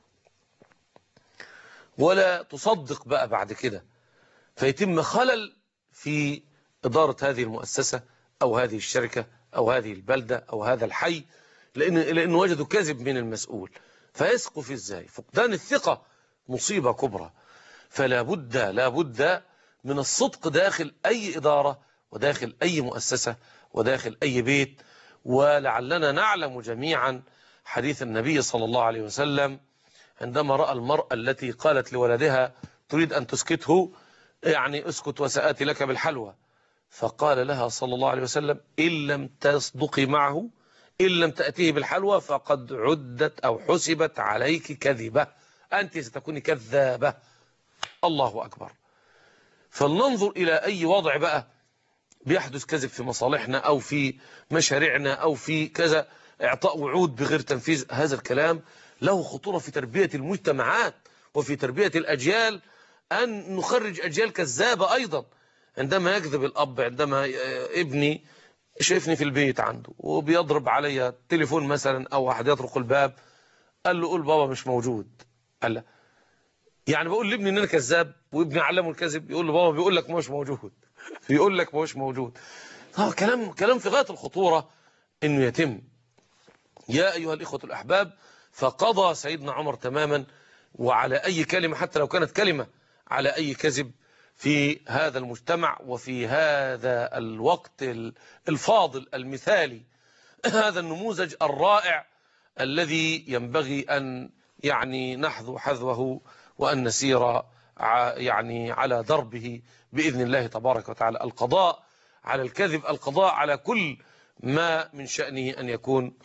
ولا تصدق بقى بعد كده، فيتم خلل في إدارة هذه المؤسسة أو هذه الشركة أو هذه البلدة أو هذا الحي، لأن لأن وجدوا كذب من المسؤول، فيثقوا في إزاي؟ فقدان الثقة مصيبة كبرى. فلا بد لا بد من الصدق داخل أي إدارة وداخل أي مؤسسة وداخل أي بيت. ولعلنا نعلم جميعا حديث النبي صلى الله عليه وسلم عندما رأى المرأة التي قالت لولدها تريد أن تسكته، يعني اسكت وسآتي لك بالحلوى، فقال لها صلى الله عليه وسلم إن لم تصدقي معه، إن لم تأتيه بالحلوى فقد عدت أو حسبت عليك كذبة، أنت ستكوني كذابة. الله أكبر. فلننظر إلى أي وضع بقى بيحدث كذب في مصالحنا أو في مشاريعنا أو في كذا، إعطاء وعود بغير تنفيذ، هذا الكلام له خطورة في تربية المجتمعات وفي تربية الأجيال، أن نخرج أجيال كذابة أيضا. عندما يكذب الأب، عندما ابني شايفني في البيت عنده وبيضرب علي التليفون مثلا أو واحد يطرق الباب، قال له قول بابا مش موجود. قال له يعني بقول لابني ان انا كذاب، وابني علمه الكذب، يقول له بابا بيقول لك مش موجود بيقول لك مش موجود. اه كلام كلام في غاية الخطورة انه يتم. يا ايها الاخوة الاحباب، فقضى سيدنا عمر تماما وعلى اي كلمة، حتى لو كانت كلمة، على اي كذب في هذا المجتمع وفي هذا الوقت الفاضل المثالي هذا النموذج الرائع الذي ينبغي أن يعني نحذو حذوه وأن نسير يعني على دربه بإذن الله تبارك وتعالى. القضاء على الكذب، القضاء على كل ما من شأنه أن يكون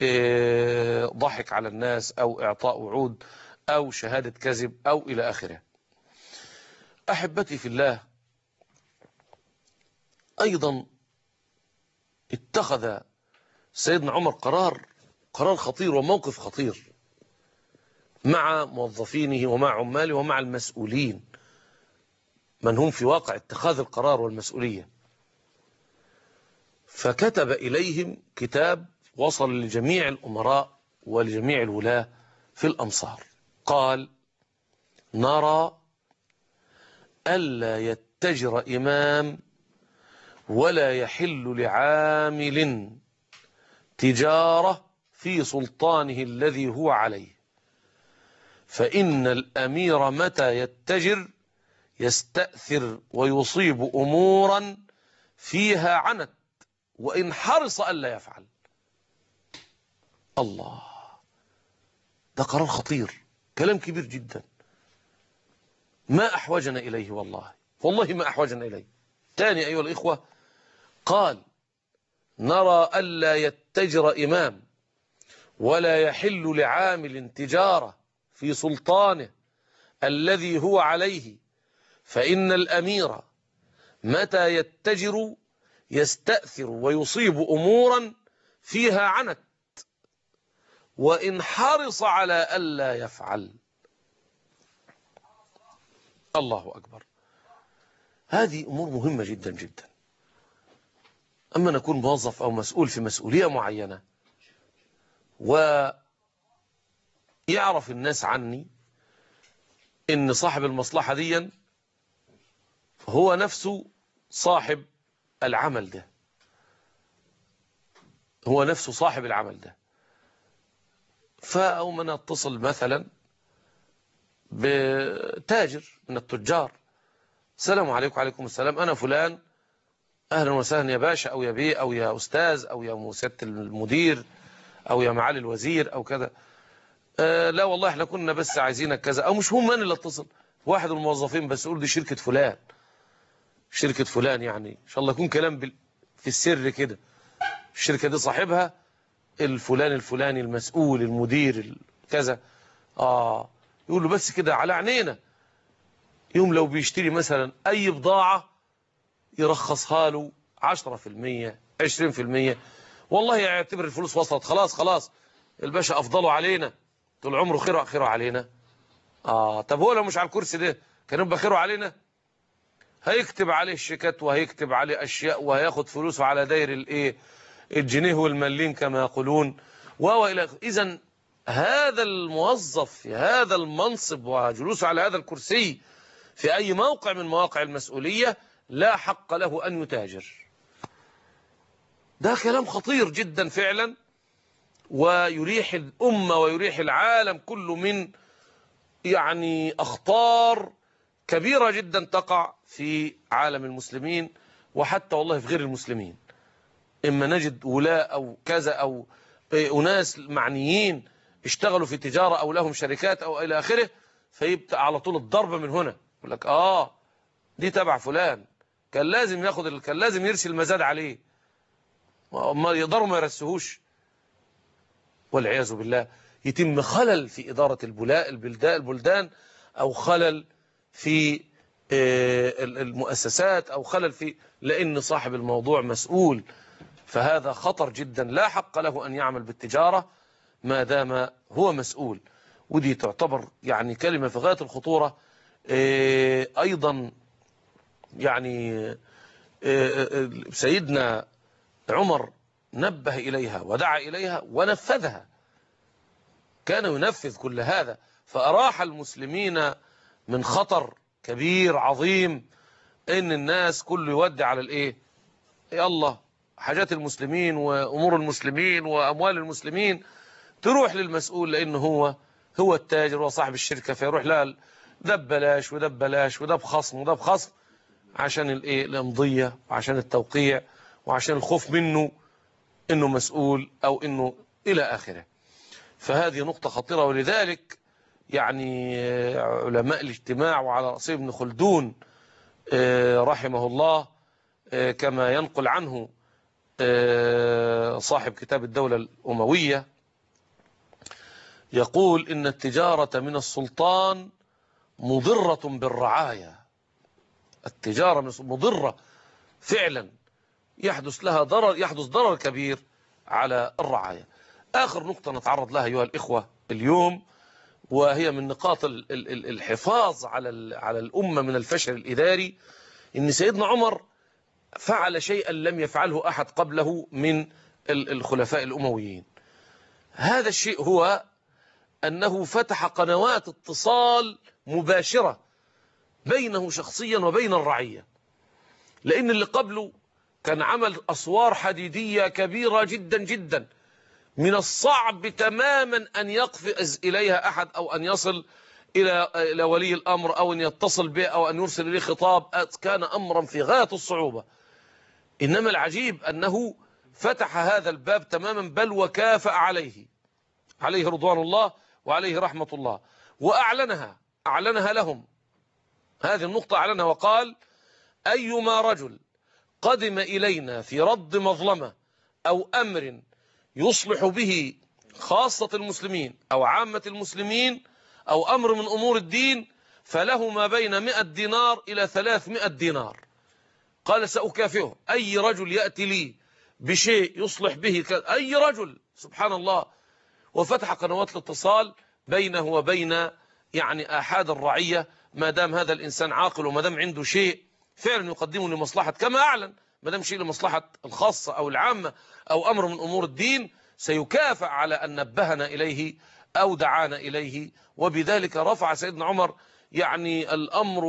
ضحك على الناس أو إعطاء وعود أو شهادة كذب أو إلى آخره. أحبتي في الله، أيضا اتخذ سيدنا عمر قرار قرار خطير وموقف خطير مع موظفينه ومع عماله ومع المسؤولين من هم في واقع اتخاذ القرار والمسؤولية. فكتب إليهم كتاب وصل لجميع الأمراء ولجميع الولاة في الأمصار. قال: نرى ألا يتجر إمام ولا يحل لعامل تجارة في سلطانه الذي هو عليه، فإن الأمير متى يتجر يستأثر ويصيب أمورا فيها عنت وإن حرص ألا يفعل. الله، ده قرار خطير، كلام كبير جدا، ما أحوجنا إليه، والله والله ما أحوجنا إليه. تاني أيها الإخوة، قال: نرى ألا يتجر إمام ولا يحل لعامل تجارة في سلطانه الذي هو عليه، فإن الأمير متى يتجر يستأثر ويصيب أمورا فيها عنت وإن حرص على ألا يفعل. الله أكبر. هذه أمور مهمة جدا جدا. أما نكون موظف أو مسؤول في مسؤولية معينة ويعرف الناس عني إن صاحب المصلحة دي هو نفسه صاحب العمل ده، هو نفسه صاحب العمل ده، فأو من اتصل مثلا بتاجر من التجار: السلام عليكم. وعليكم السلام، أنا فلان، أهلا وسهلا يا باشا أو يا بيه أو يا أستاذ أو يا سيادة المدير أو يا معالي الوزير أو كذا. آه لا والله احنا كنا بس عايزينك كذا، أو مش هم من اللي اتصل، واحد من الموظفين بس، يقول دي شركة فلان، شركة فلان، يعني إن شاء الله يكون كلام بال... في السر كده، الشركة دي صاحبها الفلان الفلاني المسؤول المدير كذا. آه يقول له بس كده على عينينا. يوم لو بيشتري مثلا أي بضاعة يرخصها له عشرة في المية عشرين في المية، والله يعتبر الفلوس وصلت، خلاص خلاص الباشا أفضله علينا، طول عمره خيره خيره علينا. آه طب هو لو مش على الكرسي ده كان يبقى خيره علينا؟ هيكتب عليه الشيكات وهيكتب عليه أشياء وهياخد فلوسه على داير الايه الجنيه والمليم كما يقولون وإلى آخره. إذن هذا الموظف في هذا المنصب وجلوسه على هذا الكرسي في أي موقع من مواقع المسؤولية لا حق له أن يتاجر. ده كلام خطير جدا فعلا، ويريح الأمة ويريح العالم كله من يعني أخطار كبيرة جدا تقع في عالم المسلمين، وحتى والله في غير المسلمين. إما نجد ولاء أو كذا أو أناس معنيين اشتغلوا في تجارة أو لهم شركات أو إلى آخره، فيبدأ على طول الضرب من هنا، يقول لك آه دي تبع فلان، كان لازم ياخد كان لازم يرسل المزاد عليه، ما يقدروا ما يرسهوش. والعياذ بالله يتم خلل في إدارة البلاء البلدان، أو خلل في المؤسسات، أو خلل في لأن صاحب الموضوع مسؤول. فهذا خطر جدا، لا حق له أن يعمل بالتجارة ما دام هو مسؤول. ودي تعتبر يعني كلمة في غاية الخطورة. أيضا يعني سيدنا عمر نبه إليها ودعا إليها ونفذها، كان ينفذ كل هذا، فأراح المسلمين من خطر كبير عظيم إن الناس كله يودي على الإيه، يلا حاجات المسلمين وأمور المسلمين وأموال المسلمين تروح للمسؤول، لأنه هو هو التاجر وصاحب الشركة، فيروح لا ده ببلاش وده ببلاش وده بخصم وده بخصم، عشان الإيه، الأمضية وعشان التوقيع وعشان الخوف منه إنه مسؤول أو إنه إلى آخره. فهذه نقطة خطيرة. ولذلك يعني علماء الاجتماع وعلى رأسهم ابن خلدون رحمه الله، كما ينقل عنه صاحب كتاب الدولة الأموية، يقول إن التجارة من السلطان مضرة بالرعاية. التجارة مضرة فعلا، يحدث لها ضرر، يحدث ضرر كبير على الرعاية. آخر نقطة نتعرض لها أيها الإخوة اليوم، وهي من نقاط الحفاظ على على الأمة من الفشل الإداري، إن سيدنا عمر فعل شيئا لم يفعله أحد قبله من الخلفاء الأمويين. هذا الشيء هو أنه فتح قنوات اتصال مباشرة بينه شخصيا وبين الرعية، لأن اللي قبله كان عمل أسوار حديدية كبيرة جدا جدا، من الصعب تماما أن يقفز إليها أحد أو أن يصل إلى إلى ولي الأمر أو أن يتصل به أو أن يرسل إليه خطاب، كان أمرا في غاية الصعوبة. إنما العجيب أنه فتح هذا الباب تماما، بل وكافأ عليه عليه رضوان الله وعليه رحمة الله، وأعلنها أعلنها لهم. هذه النقطة أعلنها وقال: أيما رجل قدم إلينا في رد مظلمة أو أمر يصلح به خاصة المسلمين أو عامة المسلمين أو أمر من أمور الدين، فله ما بين مئة دينار إلى ثلاثمائة دينار. قال: سأكافئه. أي رجل يأتي لي بشيء يصلح به أي رجل، سبحان الله. وفتح قنوات الاتصال بينه وبين يعني آحاد الرعية، ما دام هذا الإنسان عاقل وما دام عنده شيء فعلا يقدمه لمصلحة، كما أعلن، ما دام شيء لمصلحة الخاصة أو العامة أو أمر من أمور الدين، سيكافأ على أن نبهنا إليه أو دعانا إليه. وبذلك رفع سيدنا عمر يعني الأمر،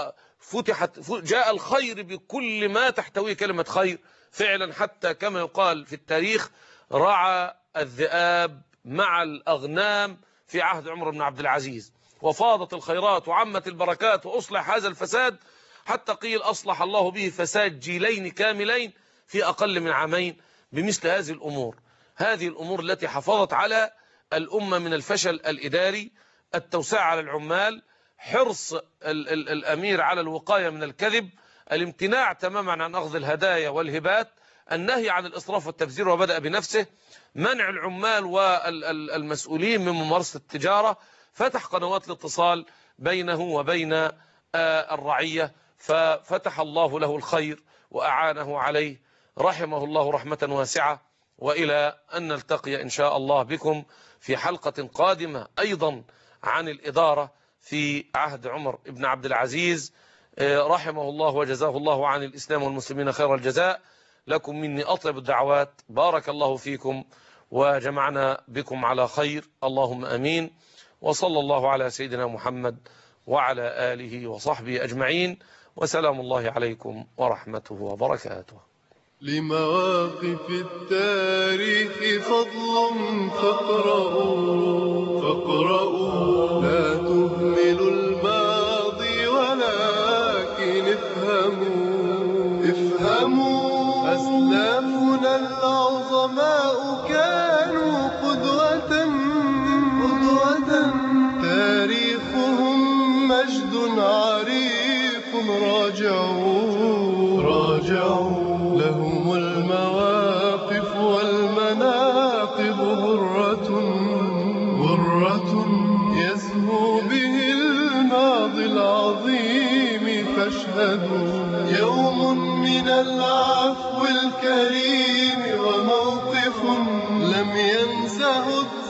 وفتحت جاء الخير بكل ما تحتويه كلمة خير فعلا، حتى كما يقال في التاريخ: رعى الذئاب مع الأغنام في عهد عمر بن عبد العزيز، وفاضت الخيرات وعمت البركات وأصلح هذا الفساد، حتى قيل أصلح الله به فساد جيلين كاملين في أقل من عامين بمثل هذه الأمور. هذه الأمور التي حافظت على الأمة من الفشل الإداري: التوسعة على العمال، حرص ال ال الأمير على الوقاية من الكذب، الامتناع تماما عن أخذ الهدايا والهبات، النهي عن الإسراف والتبذير وبدأ بنفسه، منع العمال والمسؤولين من ممارسة التجارة، فتح قنوات الاتصال بينه وبين الرعية، ففتح الله له الخير وأعانه عليه رحمه الله رحمة واسعة. وإلى أن نلتقي إن شاء الله بكم في حلقة قادمة أيضا عن الإدارة في عهد عمر بن عبد العزيز رحمه الله وجزاه الله عن الإسلام والمسلمين خير الجزاء. لكم مني أطيب الدعوات. بارك الله فيكم وجمعنا بكم على خير، اللهم أمين. وصلى الله على سيدنا محمد وعلى آله وصحبه أجمعين، وسلام الله عليكم ورحمته وبركاته. لمواقف التاريخ فضل فاقرؤوا فاقرؤوا لا تهملوا الماضي ولكن افهموا افهموا أسلافنا العظماء كانوا قدوة قدوة تاريخهم مجد عريق راجعوا راجعوا لهم المواقف والمناقب غرة غرة يزهو به الماضي العظيم فاشهدوا يوم من العفو الكريم وموقف لم ينسه